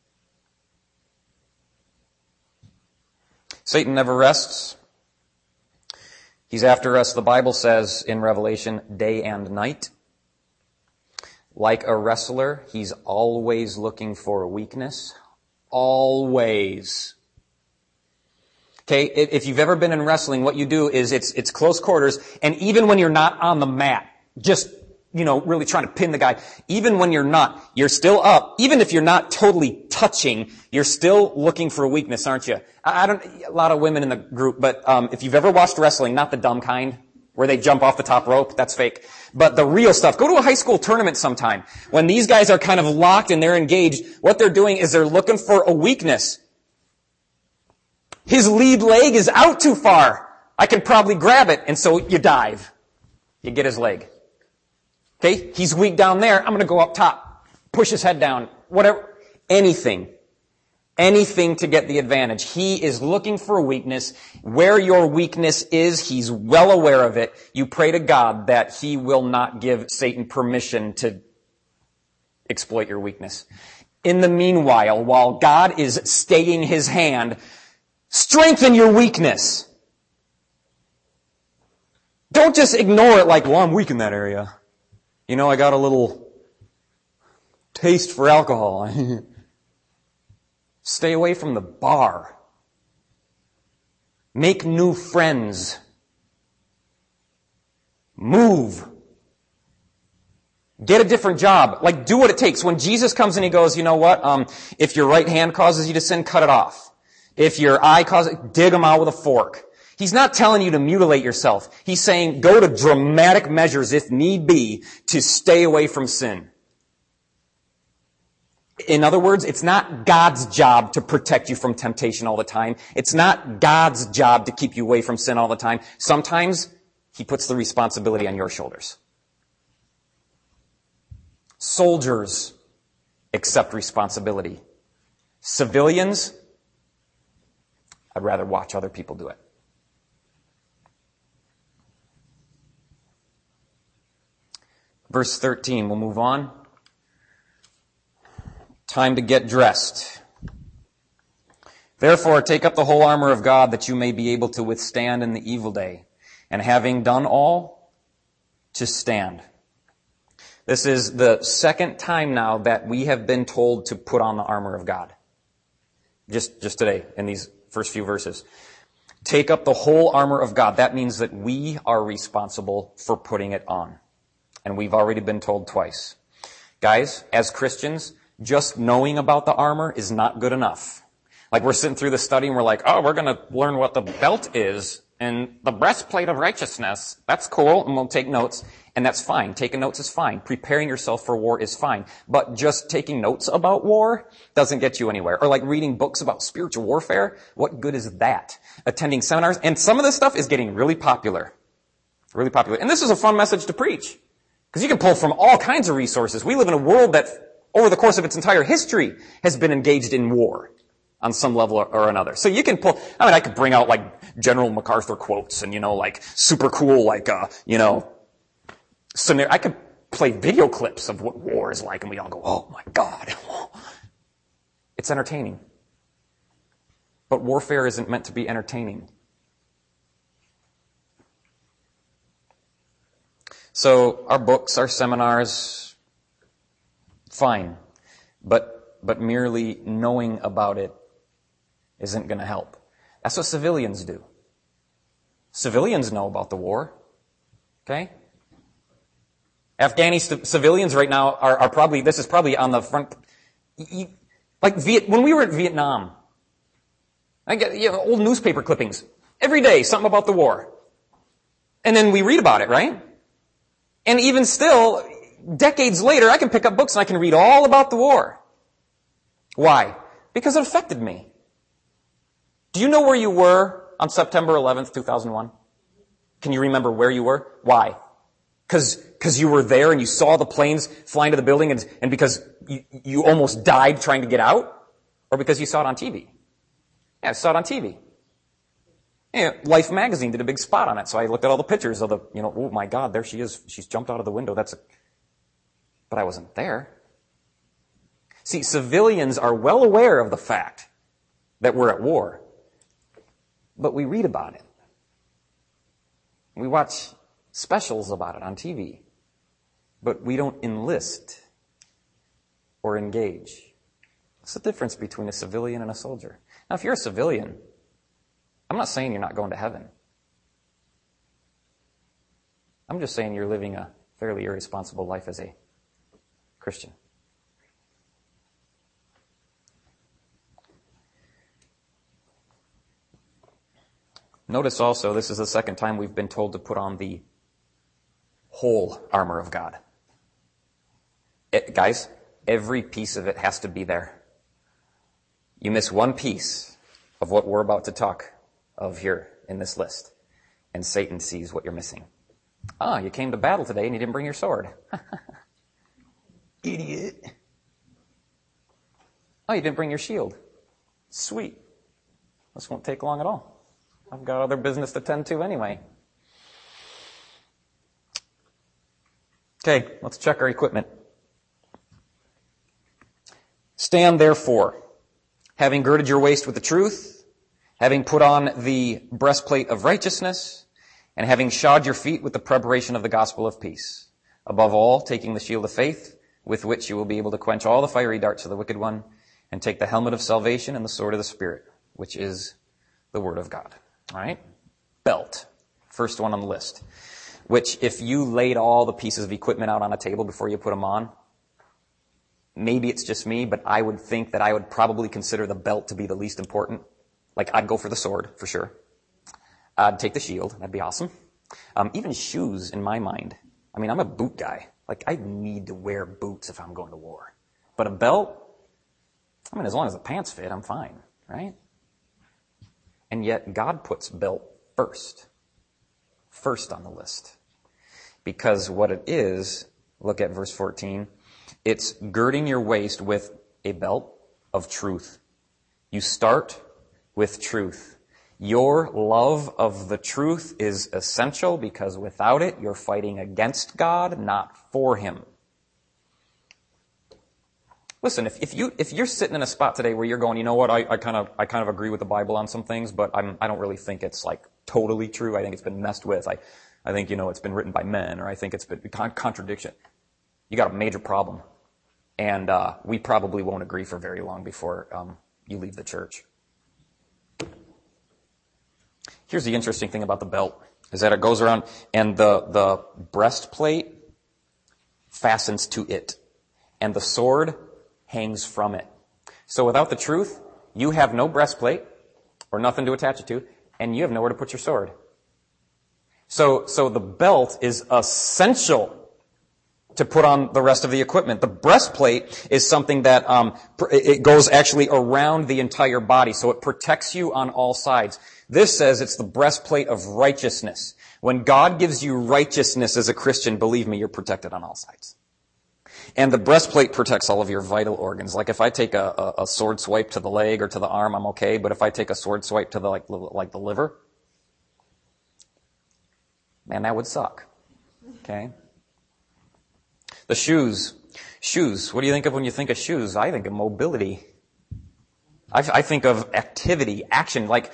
Satan never rests. He's after us, the Bible says in Revelation, day and night. Like a wrestler, he's always looking for a weakness. Always. Okay, if you've ever been in wrestling, what you do is it's close quarters, and even when you're not on the mat, just really trying to pin the guy. Even when you're not, you're still up. Even if you're not totally touching, you're still looking for a weakness, aren't you? A lot of women in the group, but if you've ever watched wrestling, not the dumb kind, where they jump off the top rope, that's fake. But the real stuff, go to a high school tournament sometime. When these guys are kind of locked and they're engaged, what they're doing is they're looking for a weakness. His lead leg is out too far. I can probably grab it, and so you dive. You get his leg. Okay, he's weak down there. I'm going to go up top, push his head down, whatever, anything to get the advantage. He is looking for a weakness. Where your weakness is, he's well aware of it. You pray to God that he will not give Satan permission to exploit your weakness. In the meanwhile, while God is staying his hand, strengthen your weakness. Don't just ignore it like, well, I'm weak in that area. I got a little taste for alcohol. Stay away from the bar. Make new friends. Move. Get a different job. Do what it takes. When Jesus comes and he goes, you know what? If your right hand causes you to sin, cut it off. If your eye causes, dig them out with a fork. He's not telling you to mutilate yourself. He's saying go to dramatic measures, if need be, to stay away from sin. In other words, it's not God's job to protect you from temptation all the time. It's not God's job to keep you away from sin all the time. Sometimes he puts the responsibility on your shoulders. Soldiers accept responsibility. Civilians, I'd rather watch other people do it. Verse 13, we'll move on. Time to get dressed. Therefore, take up the whole armor of God that you may be able to withstand in the evil day. And having done all, to stand. This is the second time now that we have been told to put on the armor of God. Just today, in these first few verses. Take up the whole armor of God. That means that we are responsible for putting it on. And we've already been told twice. Guys, as Christians, just knowing about the armor is not good enough. We're sitting through the study and we're like, we're going to learn what the belt is and the breastplate of righteousness. That's cool, and we'll take notes, and that's fine. Taking notes is fine. Preparing yourself for war is fine. But just taking notes about war doesn't get you anywhere. Or reading books about spiritual warfare, what good is that? Attending seminars, and some of this stuff is getting really popular. Really popular. And this is a fun message to preach. Because you can pull from all kinds of resources. We live in a world that, over the course of its entire history, has been engaged in war on some level or another. So you can pull, I could bring out General MacArthur quotes and, super cool, scenario. I could play video clips of what war is like and we all go, oh my God. It's entertaining. But warfare isn't meant to be entertaining. So our books, our seminars, fine. But merely knowing about it isn't going to help. That's what civilians do. Civilians know about the war. Okay? Afghani civilians right now are probably, this is probably on the front, when we were in Vietnam, I get old newspaper clippings. Every day, something about the war. And then we read about it, right? And even still, decades later, I can pick up books and I can read all about the war. Why? Because it affected me. Do you know where you were on September 11th, 2001? Can you remember where you were? Why? Because you were there and you saw the planes flying to the building and because you almost died trying to get out? Or because you saw it on TV? Yeah, I saw it on TV. Yeah, Life magazine did a big spot on it, so I looked at all the pictures of the, oh my God, there she is. She's jumped out of the window. But I wasn't there. See, civilians are well aware of the fact that we're at war. But we read about it. We watch specials about it on TV. But we don't enlist or engage. What's the difference between a civilian and a soldier? Now, if you're a civilian, I'm not saying you're not going to heaven. I'm just saying you're living a fairly irresponsible life as a Christian. Notice also, this is the second time we've been told to put on the whole armor of God. Guys, every piece of it has to be there. You miss one piece of what we're about to talk of here in this list, and Satan sees what you're missing. You came to battle today and you didn't bring your sword. Idiot. You didn't bring your shield. Sweet. This won't take long at all. I've got other business to tend to anyway. Okay, let's check our equipment. Stand therefore, having girded your waist with the truth, having put on the breastplate of righteousness, and having shod your feet with the preparation of the gospel of peace. Above all, taking the shield of faith, with which you will be able to quench all the fiery darts of the wicked one, and take the helmet of salvation and the sword of the Spirit, which is the word of God. All right? Belt. First one on the list. Which, if you laid all the pieces of equipment out on a table before you put them on, maybe it's just me, but I would think that I would probably consider the belt to be the least important. Like, I'd go for the sword, for sure. I'd take the shield. That'd be awesome. Even shoes, in my mind. I mean, I'm a boot guy. Like, I need to wear boots if I'm going to war. But a belt, I mean, as long as the pants fit, I'm fine, right? And yet, God puts belt first on the list. Because what it is, look at verse 14, it's girding your waist with a belt of truth. You start with truth. Your love of the truth is essential because without it, you're fighting against God, not for Him. Listen, if you're sitting in a spot today where you're going, you know what, I kind of agree with the Bible on some things, but I don't really think it's like totally true. I think it's been messed with. I think, it's been written by men, or I think it's been contradiction. You got a major problem. And we probably won't agree for very long before you leave the church. Here's the interesting thing about the belt, is that it goes around, and the breastplate fastens to it, and the sword hangs from it. So without the truth, you have no breastplate, or nothing to attach it to, and you have nowhere to put your sword. So the belt is essential to put on the rest of the equipment. The breastplate is something that it goes actually around the entire body, so it protects you on all sides. This says it's the breastplate of righteousness. When God gives you righteousness as a Christian, believe me, you're protected on all sides. And the breastplate protects all of your vital organs. Like if I take a sword swipe to the leg or to the arm, I'm okay. But if I take a sword swipe to the like the liver, man, that would suck. Okay. The shoes. Shoes. What do you think of when you think of shoes? I think of mobility. I think of activity, action. Like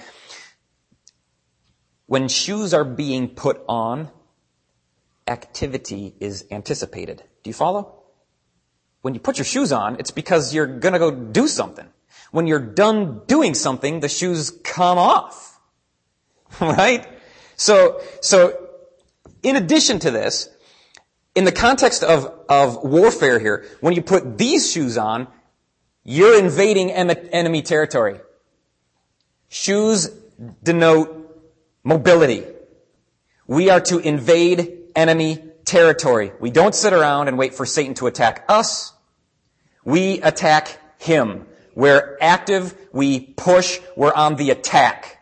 when shoes are being put on, activity is anticipated. Do you follow? When you put your shoes on, it's because you're going to go do something. When you're done doing something, the shoes come off. Right? So, in addition to this, in the context of warfare here, when you put these shoes on, you're invading enemy territory. Shoes denote mobility. We are to invade enemy territory. We don't sit around and wait for Satan to attack us. We attack him. We're active. We push. We're on the attack.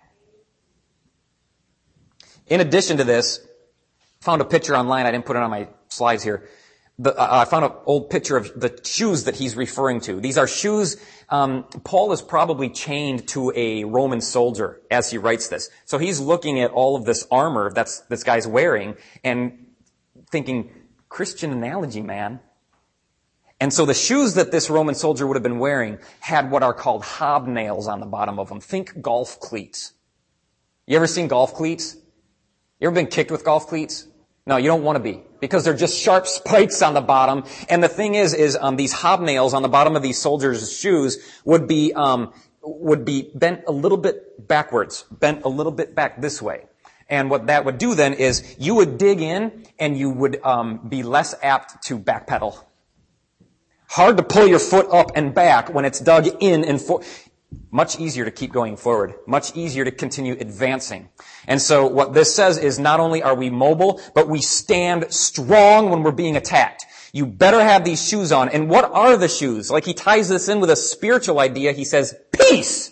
In addition to this, I found a picture online. I didn't put it on my slides here. I found an old picture of the shoes that he's referring to. These are shoes. Paul is probably chained to a Roman soldier as he writes this. So he's looking at all of this armor this guy's wearing and thinking, Christian analogy, man. And so the shoes that this Roman soldier would have been wearing had what are called hobnails on the bottom of them. Think golf cleats. You ever seen golf cleats? You ever been kicked with golf cleats? No, you don't want to be, because they're just sharp spikes on the bottom. And the thing is these hobnails on the bottom of these soldiers' shoes would be bent a little bit backwards, bent a little bit back this way. And what that would do then is you would dig in and you would be less apt to backpedal. Hard to pull your foot up and back when it's dug in and much easier to keep going forward. Much easier to continue advancing. And so what this says is not only are we mobile, but we stand strong when we're being attacked. You better have these shoes on. And what are the shoes? Like he ties this in with a spiritual idea. He says, peace.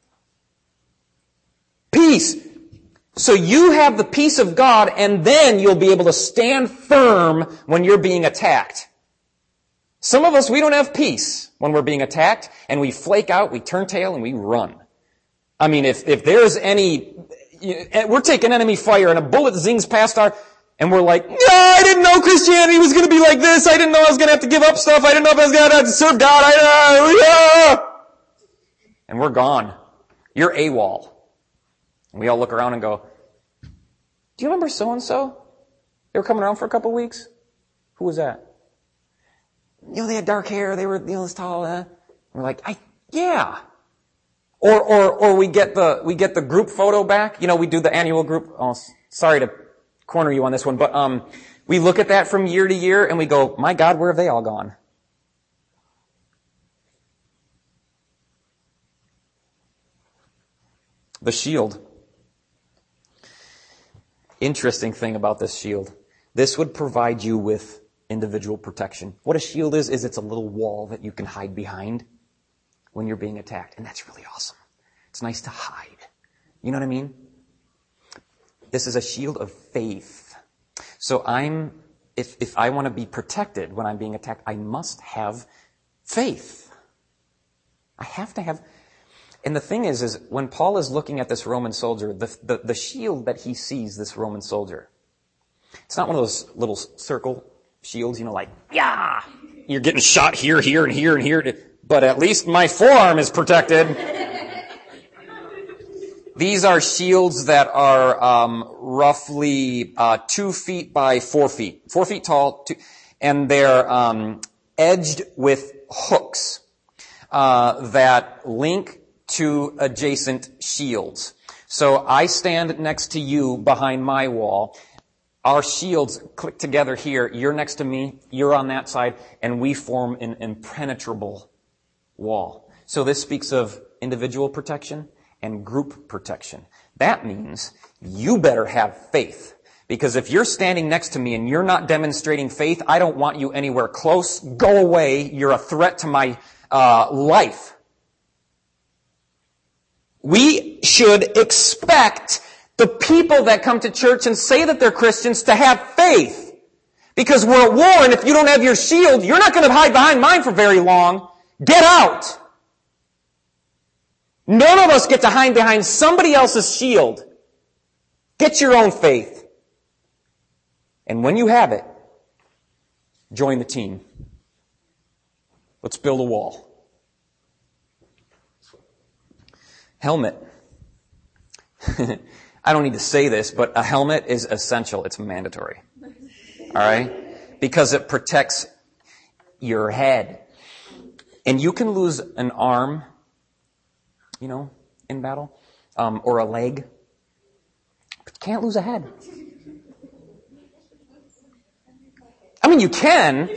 Peace. So you have the peace of God, and then you'll be able to stand firm when you're being attacked. Some of us, we don't have peace when we're being attacked, and we flake out, we turn tail, and we run. I mean, if there's we're taking enemy fire, and a bullet zings past and we're like, I didn't know Christianity was going to be like this. I didn't know I was going to have to give up stuff. I didn't know if I was going to have to serve God. And we're gone. You're AWOL. And we all look around and go, do you remember so-and-so? They were coming around for a couple of weeks. Who was that? They had dark hair. They were, this tall. We're like, yeah. Or we get the group photo back. We do the annual group. Oh, sorry to corner you on this one, but we look at that from year to year and we go, my God, where have they all gone? The shield. Interesting thing about this shield. This would provide you with individual protection. What a shield is it's a little wall that you can hide behind when you're being attacked. And that's really awesome. It's nice to hide. You know what I mean? This is a shield of faith. So if I want to be protected when I'm being attacked, I must have faith. I have to have. And the thing is when Paul is looking at this Roman soldier, the shield that he sees, this Roman soldier, it's not one of those little circle shields, yeah, you're getting shot here, here, and here, and here, but at least my forearm is protected. These are shields that are roughly 2 feet by 4 feet, 4 feet tall, and they're edged with hooks that link to adjacent shields. So I stand next to you behind my wall. Our shields click together here. You're next to me. You're on that side. And we form an impenetrable wall. So this speaks of individual protection and group protection. That means you better have faith. Because if you're standing next to me and you're not demonstrating faith, I don't want you anywhere close. Go away. You're a threat to my life. We should expect the people that come to church and say that they're Christians to have faith. Because we're at war, and if you don't have your shield, you're not going to hide behind mine for very long. Get out. None of us get to hide behind somebody else's shield. Get your own faith. And when you have it, join the team. Let's build a wall. Helmet. I don't need to say this, but a helmet is essential. It's mandatory. All right? Because it protects your head. And you can lose an arm in battle, or a leg. But you can't lose a head. I mean, you can.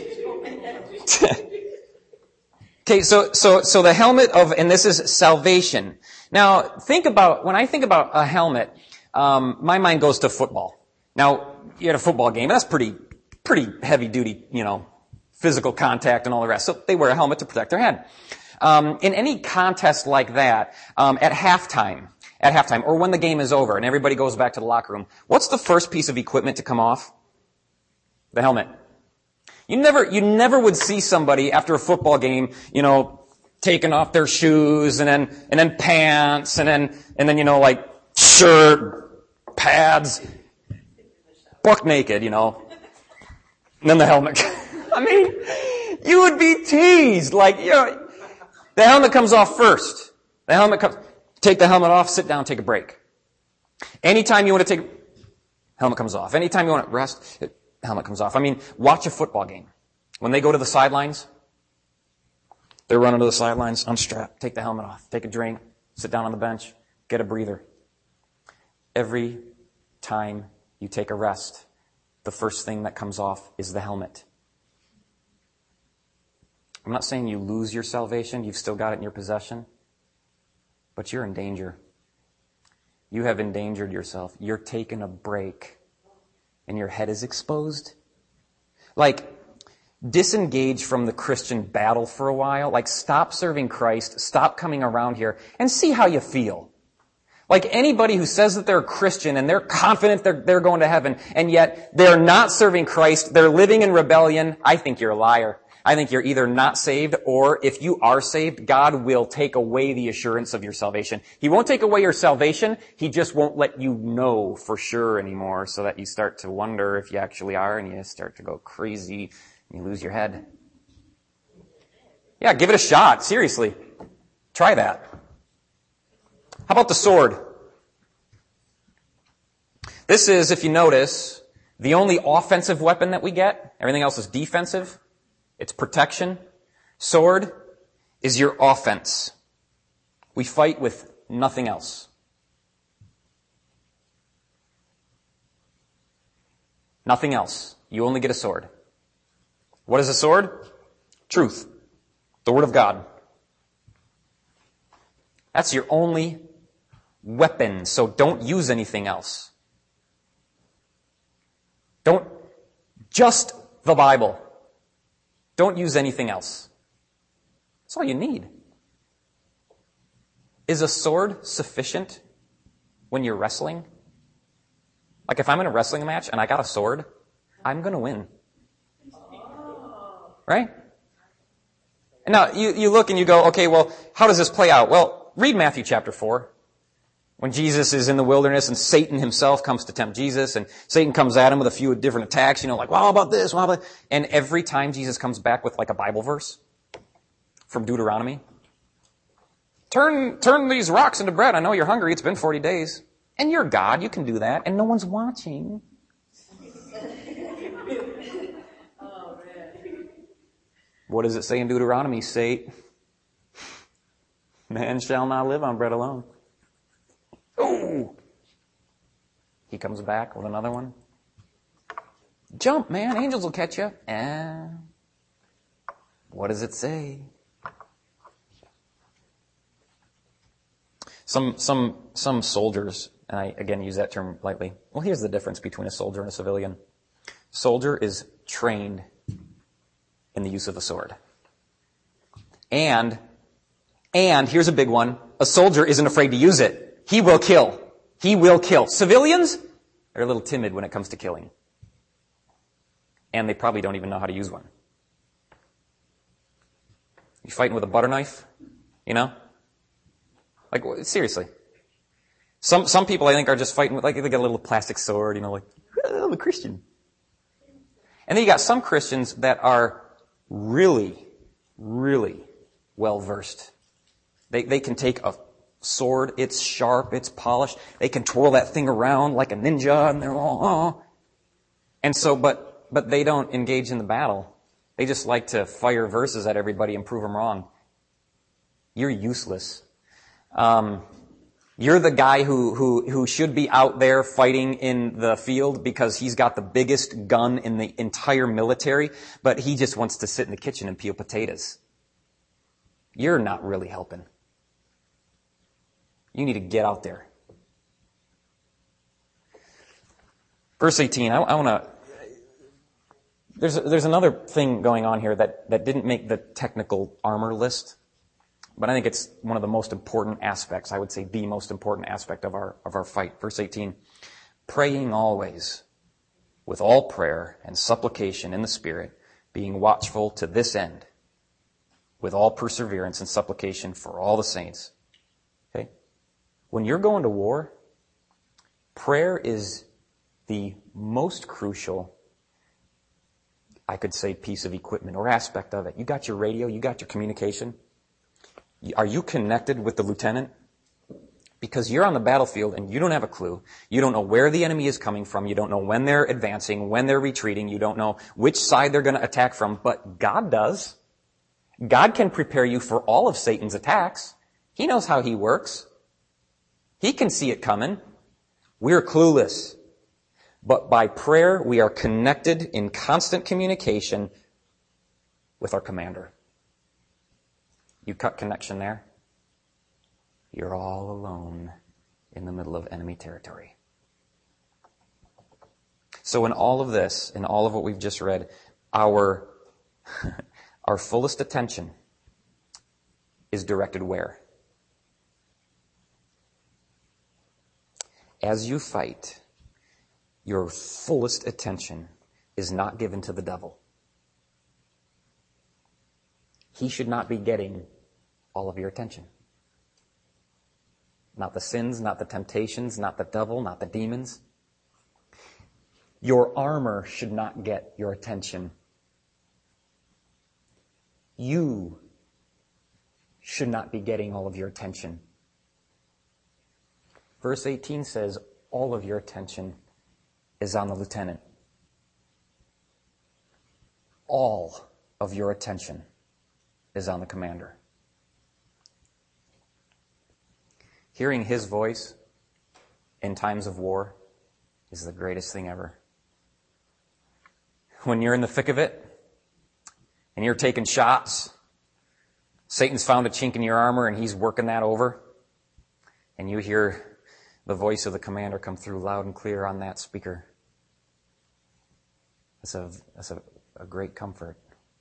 Okay, so the helmet and this is salvation. Now, when I think about a helmet, my mind goes to football. Now, you had a football game, that's pretty heavy duty, physical contact and all the rest. So they wear a helmet to protect their head. In any contest like that, at halftime, or when the game is over and everybody goes back to the locker room, what's the first piece of equipment to come off? The helmet. You never would see somebody after a football game, taking off their shoes and then pants and then like shirt, pads, buck naked, and then the helmet. I mean, you would be teased. The helmet comes off first. Take the helmet off, sit down, take a break. Anytime you want to helmet comes off. Anytime you want to rest, helmet comes off. I mean, watch a football game. When they go to the sidelines, they're running to the sidelines, unstrap, take the helmet off, take a drink, sit down on the bench, get a breather. Every time you take a rest, the first thing that comes off is the helmet. I'm not saying you lose your salvation, you've still got it in your possession, but you're in danger. You have endangered yourself. You're taking a break, and your head is exposed. Disengage from the Christian battle for a while. Stop serving Christ, stop coming around here, and see how you feel. Anybody who says that they're a Christian and they're confident they're going to heaven, and yet they're not serving Christ, they're living in rebellion, I think you're a liar. I think you're either not saved, or if you are saved, God will take away the assurance of your salvation. He won't take away your salvation, He just won't let you know for sure anymore, so that you start to wonder if you actually are, and you start to go crazy, and you lose your head. Yeah, give it a shot, seriously. Try that. How about the sword? This is, if you notice, the only offensive weapon that we get. Everything else is defensive. It's protection. Sword is your offense. We fight with nothing else. Nothing else. You only get a sword. What is a sword? Truth. The Word of God. That's your only weapon, so don't use anything else. Just the Bible. Don't use anything else. That's all you need. Is a sword sufficient when you're wrestling? If I'm in a wrestling match and I got a sword, I'm going to win. Right? And now, you look and you go, okay, well, how does this play out? Well, read Matthew chapter 4. When Jesus is in the wilderness and Satan himself comes to tempt Jesus, and Satan comes at him with a few different attacks, well, how about this? Well, how about... And every time Jesus comes back with a Bible verse from Deuteronomy. Turn these rocks into bread. I know you're hungry. It's been 40 days. And you're God. You can do that. And no one's watching. What does it say in Deuteronomy, Satan? Man shall not live on bread alone. Oh! He comes back with another one. Jump, man. Angels will catch you. What does it say? Some soldiers, and I again use that term lightly. Well, here's the difference between a soldier and a civilian. Soldier is trained in the use of a sword. And here's a big one. A soldier isn't afraid to use it. He will kill. He will kill. Civilians, they're a little timid when it comes to killing. And they probably don't even know how to use one. You fighting with a butter knife? Seriously. Some people, I think, are just fighting with, they got a little plastic sword, I'm a Christian. And then you got some Christians that are really, really well-versed. They can take a sword, it's sharp, it's polished. They can twirl that thing around like a ninja, and they're all, And so, but they don't engage in the battle. They just like to fire verses at everybody and prove them wrong. You're useless. You're the guy who should be out there fighting in the field because he's got the biggest gun in the entire military, but he just wants to sit in the kitchen and peel potatoes. You're not really helping. You need to get out there. Verse 18, I want to... There's another thing going on here that didn't make the technical armor list, but I think it's one of the most important aspects. I would say the most important aspect of our fight. Verse 18, praying always with all prayer and supplication in the Spirit, being watchful to this end, with all perseverance and supplication for all the saints. Okay? When you're going to war, prayer is the most crucial, I could say, piece of equipment or aspect of it. You got your radio, you got your communication. Are you connected with the lieutenant? Because you're on the battlefield and you don't have a clue. You don't know where the enemy is coming from. You don't know when they're advancing, when they're retreating. You don't know which side they're going to attack from, but God does. God can prepare you for all of Satan's attacks. He knows how he works. He can see it coming. We're clueless. But by prayer, we are connected in constant communication with our commander. You cut connection there, you're all alone in the middle of enemy territory. So in all of this, in all of what we've just read, our fullest attention is directed where? As you fight, your fullest attention is not given to the devil. He should not be getting all of your attention. Not the sins, not the temptations, not the devil, not the demons. Your armor should not get your attention. You should not be getting all of your attention. Verse 18 says all of your attention is on the lieutenant. All of your attention is on the commander. Hearing his voice in times of war is the greatest thing ever. When you're in the thick of it and you're taking shots, Satan's found a chink in your armor and he's working that over, and you hear the voice of the commander come through loud and clear on that speaker. That's a great comfort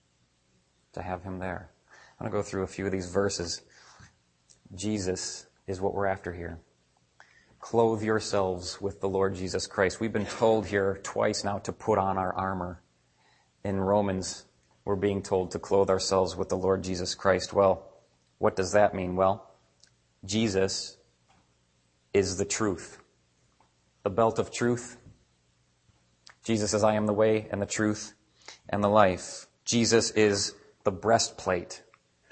to have him there. I'm going to go through a few of these verses. Jesus is what we're after here. Clothe yourselves with the Lord Jesus Christ. We've been told here twice now to put on our armor. In Romans, we're being told to clothe ourselves with the Lord Jesus Christ. Well, what does that mean? Well, Jesus is the truth. The belt of truth. Jesus says, I am the way and the truth and the life. Jesus is the breastplate.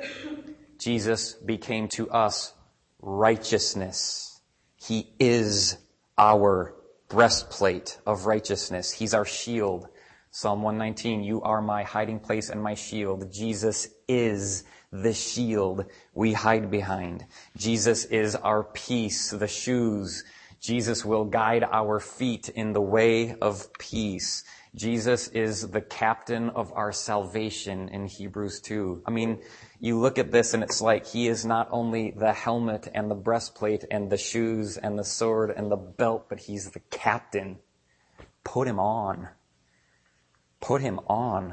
Jesus became to us righteousness. He is our breastplate of righteousness. He's our shield. Psalm 119, you are my hiding place and my shield. Jesus is the shield we hide behind. Jesus is our peace, the shoes. Jesus will guide our feet in the way of peace. Jesus is the captain of our salvation in Hebrews 2. I mean, you look at this and it's like he is not only the helmet and the breastplate and the shoes and the sword and the belt, but he's the captain. Put him on. Put him on.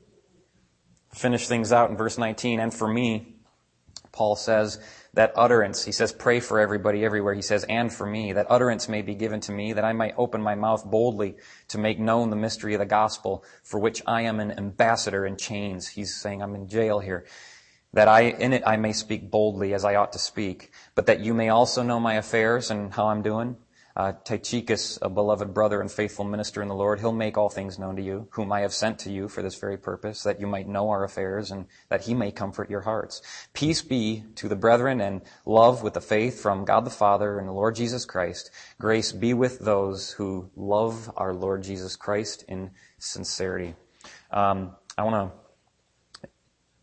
Finish things out in verse 19. And for me, Paul says, that utterance, he says, pray for everybody everywhere. He says, and for me, that utterance may be given to me, that I might open my mouth boldly to make known the mystery of the gospel, for which I am an ambassador in chains. He's saying, I'm in jail here. That in it I may speak boldly as I ought to speak, but that you may also know my affairs and how I'm doing. Tychicus, a beloved brother and faithful minister in the Lord, he'll make all things known to you, whom I have sent to you for this very purpose, that you might know our affairs and that he may comfort your hearts. Peace be to the brethren and love with the faith from God the Father and the Lord Jesus Christ. Grace be with those who love our Lord Jesus Christ in sincerity. I want to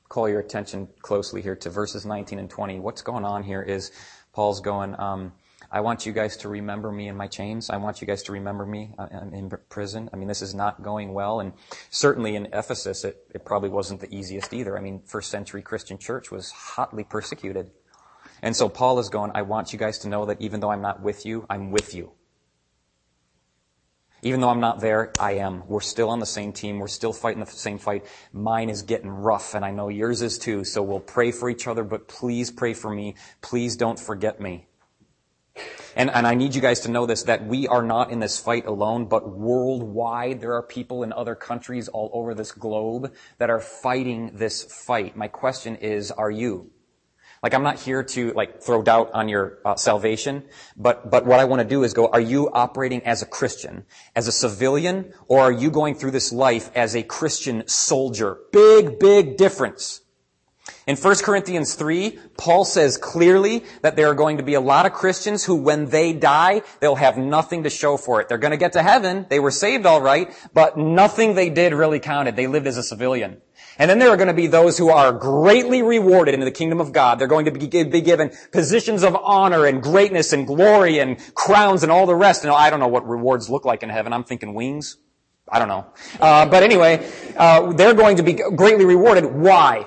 call your attention closely here to verses 19 and 20. What's going on here is Paul's going, I want you guys to remember me in my chains. I want you guys to remember me in prison. I mean, this is not going well. And certainly in Ephesus, it probably wasn't the easiest either. I mean, first century Christian church was hotly persecuted. And so Paul is going, I want you guys to know that even though I'm not with you, I'm with you. Even though I'm not there, I am. We're still on the same team. We're still fighting the same fight. Mine is getting rough, and I know yours is too. So we'll pray for each other, but please pray for me. Please don't forget me. And I need you guys to know this, that we are not in this fight alone, but worldwide there are people in other countries all over this globe that are fighting this fight. My question is, are you? Like, I'm not here to, throw doubt on your salvation, but what I want to do is go, are you operating as a Christian, as a civilian, or are you going through this life as a Christian soldier? Big difference. In 1 Corinthians 3, Paul says clearly that there are going to be a lot of Christians who, when they die, they'll have nothing to show for it. They're going to get to heaven. They were saved all right, but nothing they did really counted. They lived as a civilian. And then there are going to be those who are greatly rewarded in the kingdom of God. They're going to be given positions of honor and greatness and glory and crowns and all the rest. And I don't know what rewards look like in heaven. I'm thinking wings. I don't know. But anyway, they're going to be greatly rewarded. Why?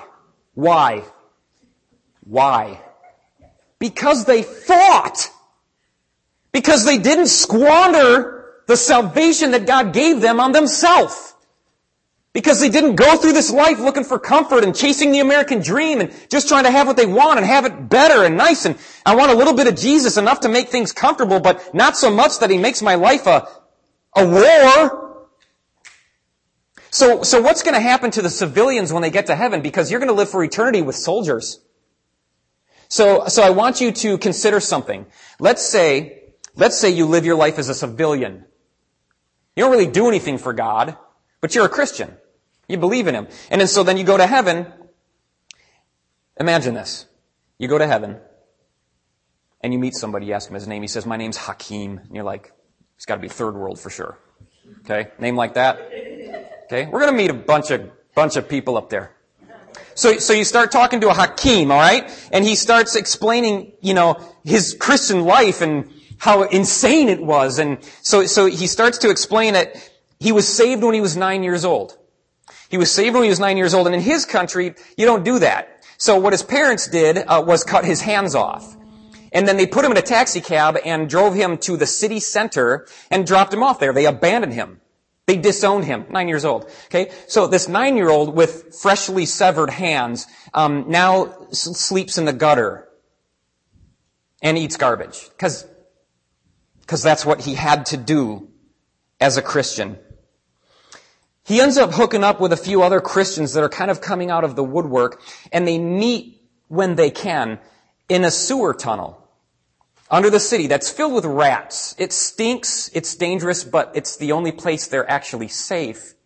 Because they fought. Because they didn't squander the salvation that God gave them on themselves. Because they didn't go through this life looking for comfort and chasing the American dream and just trying to have what they want and have it better and nice. And I want a little bit of Jesus, enough to make things comfortable, but not so much that he makes my life a war. So what's going to happen to the civilians when they get to heaven? Because you're going to live for eternity with soldiers. So I want you to consider something. Let's say you live your life as a civilian. You don't really do anything for God, but you're a Christian. You believe in him. And then you go to heaven. Imagine this. You go to heaven and you meet somebody, you ask him his name. He says, my name's Hakeem. And you're like, it's got to be third world for sure. Okay? Name like that. Okay? We're going to meet a bunch of people up there. So you start talking to a Hakeem, all right? And he starts explaining, his Christian life and how insane it was. And so he starts to explain that he was saved when he was 9 years old. He was saved when he was 9 years old. And in his country, you don't do that. So what his parents did was cut his hands off. And then they put him in a taxi cab and drove him to the city center and dropped him off there. They abandoned him. They disowned him, 9 years old. Okay, so this 9-year-old with freshly severed hands now sleeps in the gutter and eats garbage because that's what he had to do as a Christian. He ends up hooking up with a few other Christians that are kind of coming out of the woodwork, and they meet when they can in a sewer tunnel under the city that's filled with rats. It stinks, it's dangerous, but it's the only place they're actually safe.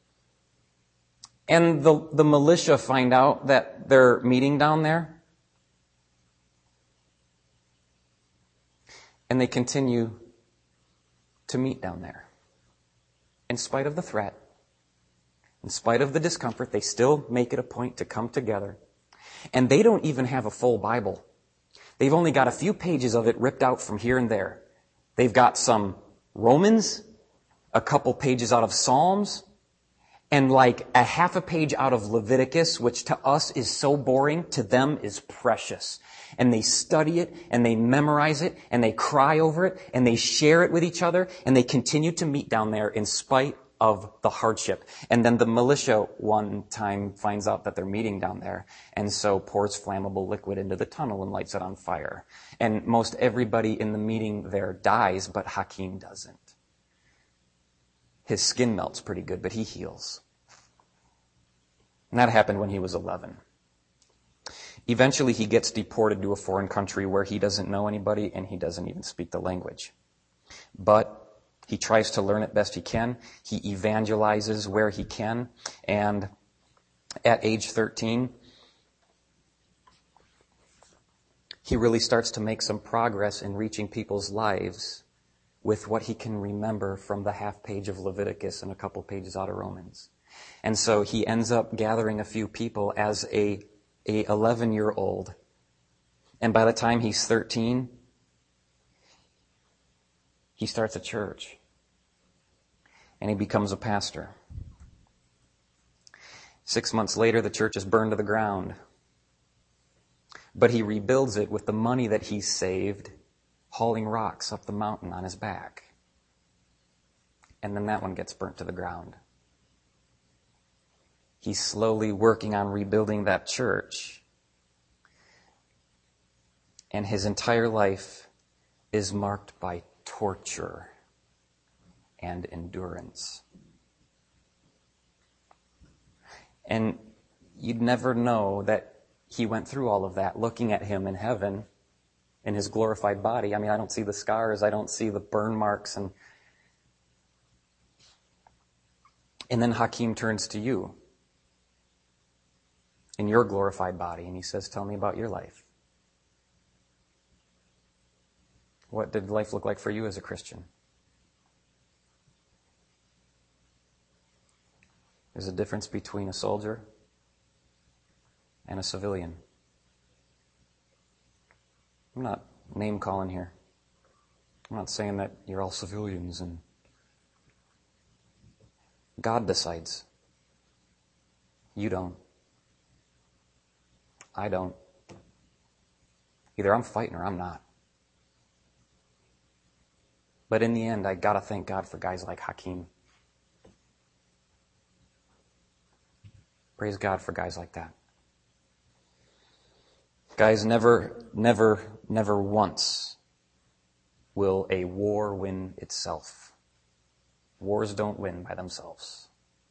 And the militia find out that they're meeting down there, and they continue to meet down there. In spite of the threat, in spite of the discomfort, they still make it a point to come together. And they don't even have a full Bible. They've only got a few pages of it ripped out from here and there. They've got some Romans, a couple pages out of Psalms, and like a half a page out of Leviticus, which to us is so boring, to them is precious. And they study it, and they memorize it, and they cry over it, and they share it with each other, and they continue to meet down there in spite of the hardship. And then the militia one time finds out that they're meeting down there, and so pours flammable liquid into the tunnel and lights it on fire. And most everybody in the meeting there dies, but Hakeem doesn't. His skin melts pretty good, but he heals. And that happened when he was 11. Eventually, he gets deported to a foreign country where he doesn't know anybody and he doesn't even speak the language. But he tries to learn it best he can. He evangelizes where he can. And at age 13, he really starts to make some progress in reaching people's lives with what he can remember from the half page of Leviticus and a couple pages out of Romans. And so he ends up gathering a few people as a 11-year-old. And by the time he's 13, he starts a church. And he becomes a pastor. 6 months later, the church is burned to the ground. But he rebuilds it with the money that he saved, hauling rocks up the mountain on his back. And then that one gets burnt to the ground. He's slowly working on rebuilding that church. And his entire life is marked by torture and endurance. And you'd never know that he went through all of that, looking at him in heaven, in his glorified body. I mean, I don't see the scars, I don't see the burn marks. And then Hakim turns to you in your glorified body, and he says, tell me about your life. What did life look like for you as a Christian? There's a difference between a soldier and a civilian. I'm not name-calling here. I'm not saying that you're all civilians and God decides. You don't. I don't. Either I'm fighting or I'm not. But in the end, I gotta thank God for guys like Hakim. Praise God for guys like that. Guys, never once will a war win itself. Wars don't win by themselves.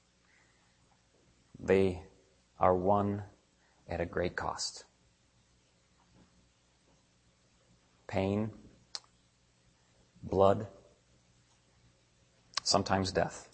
They are won at a great cost. Pain, blood, sometimes death.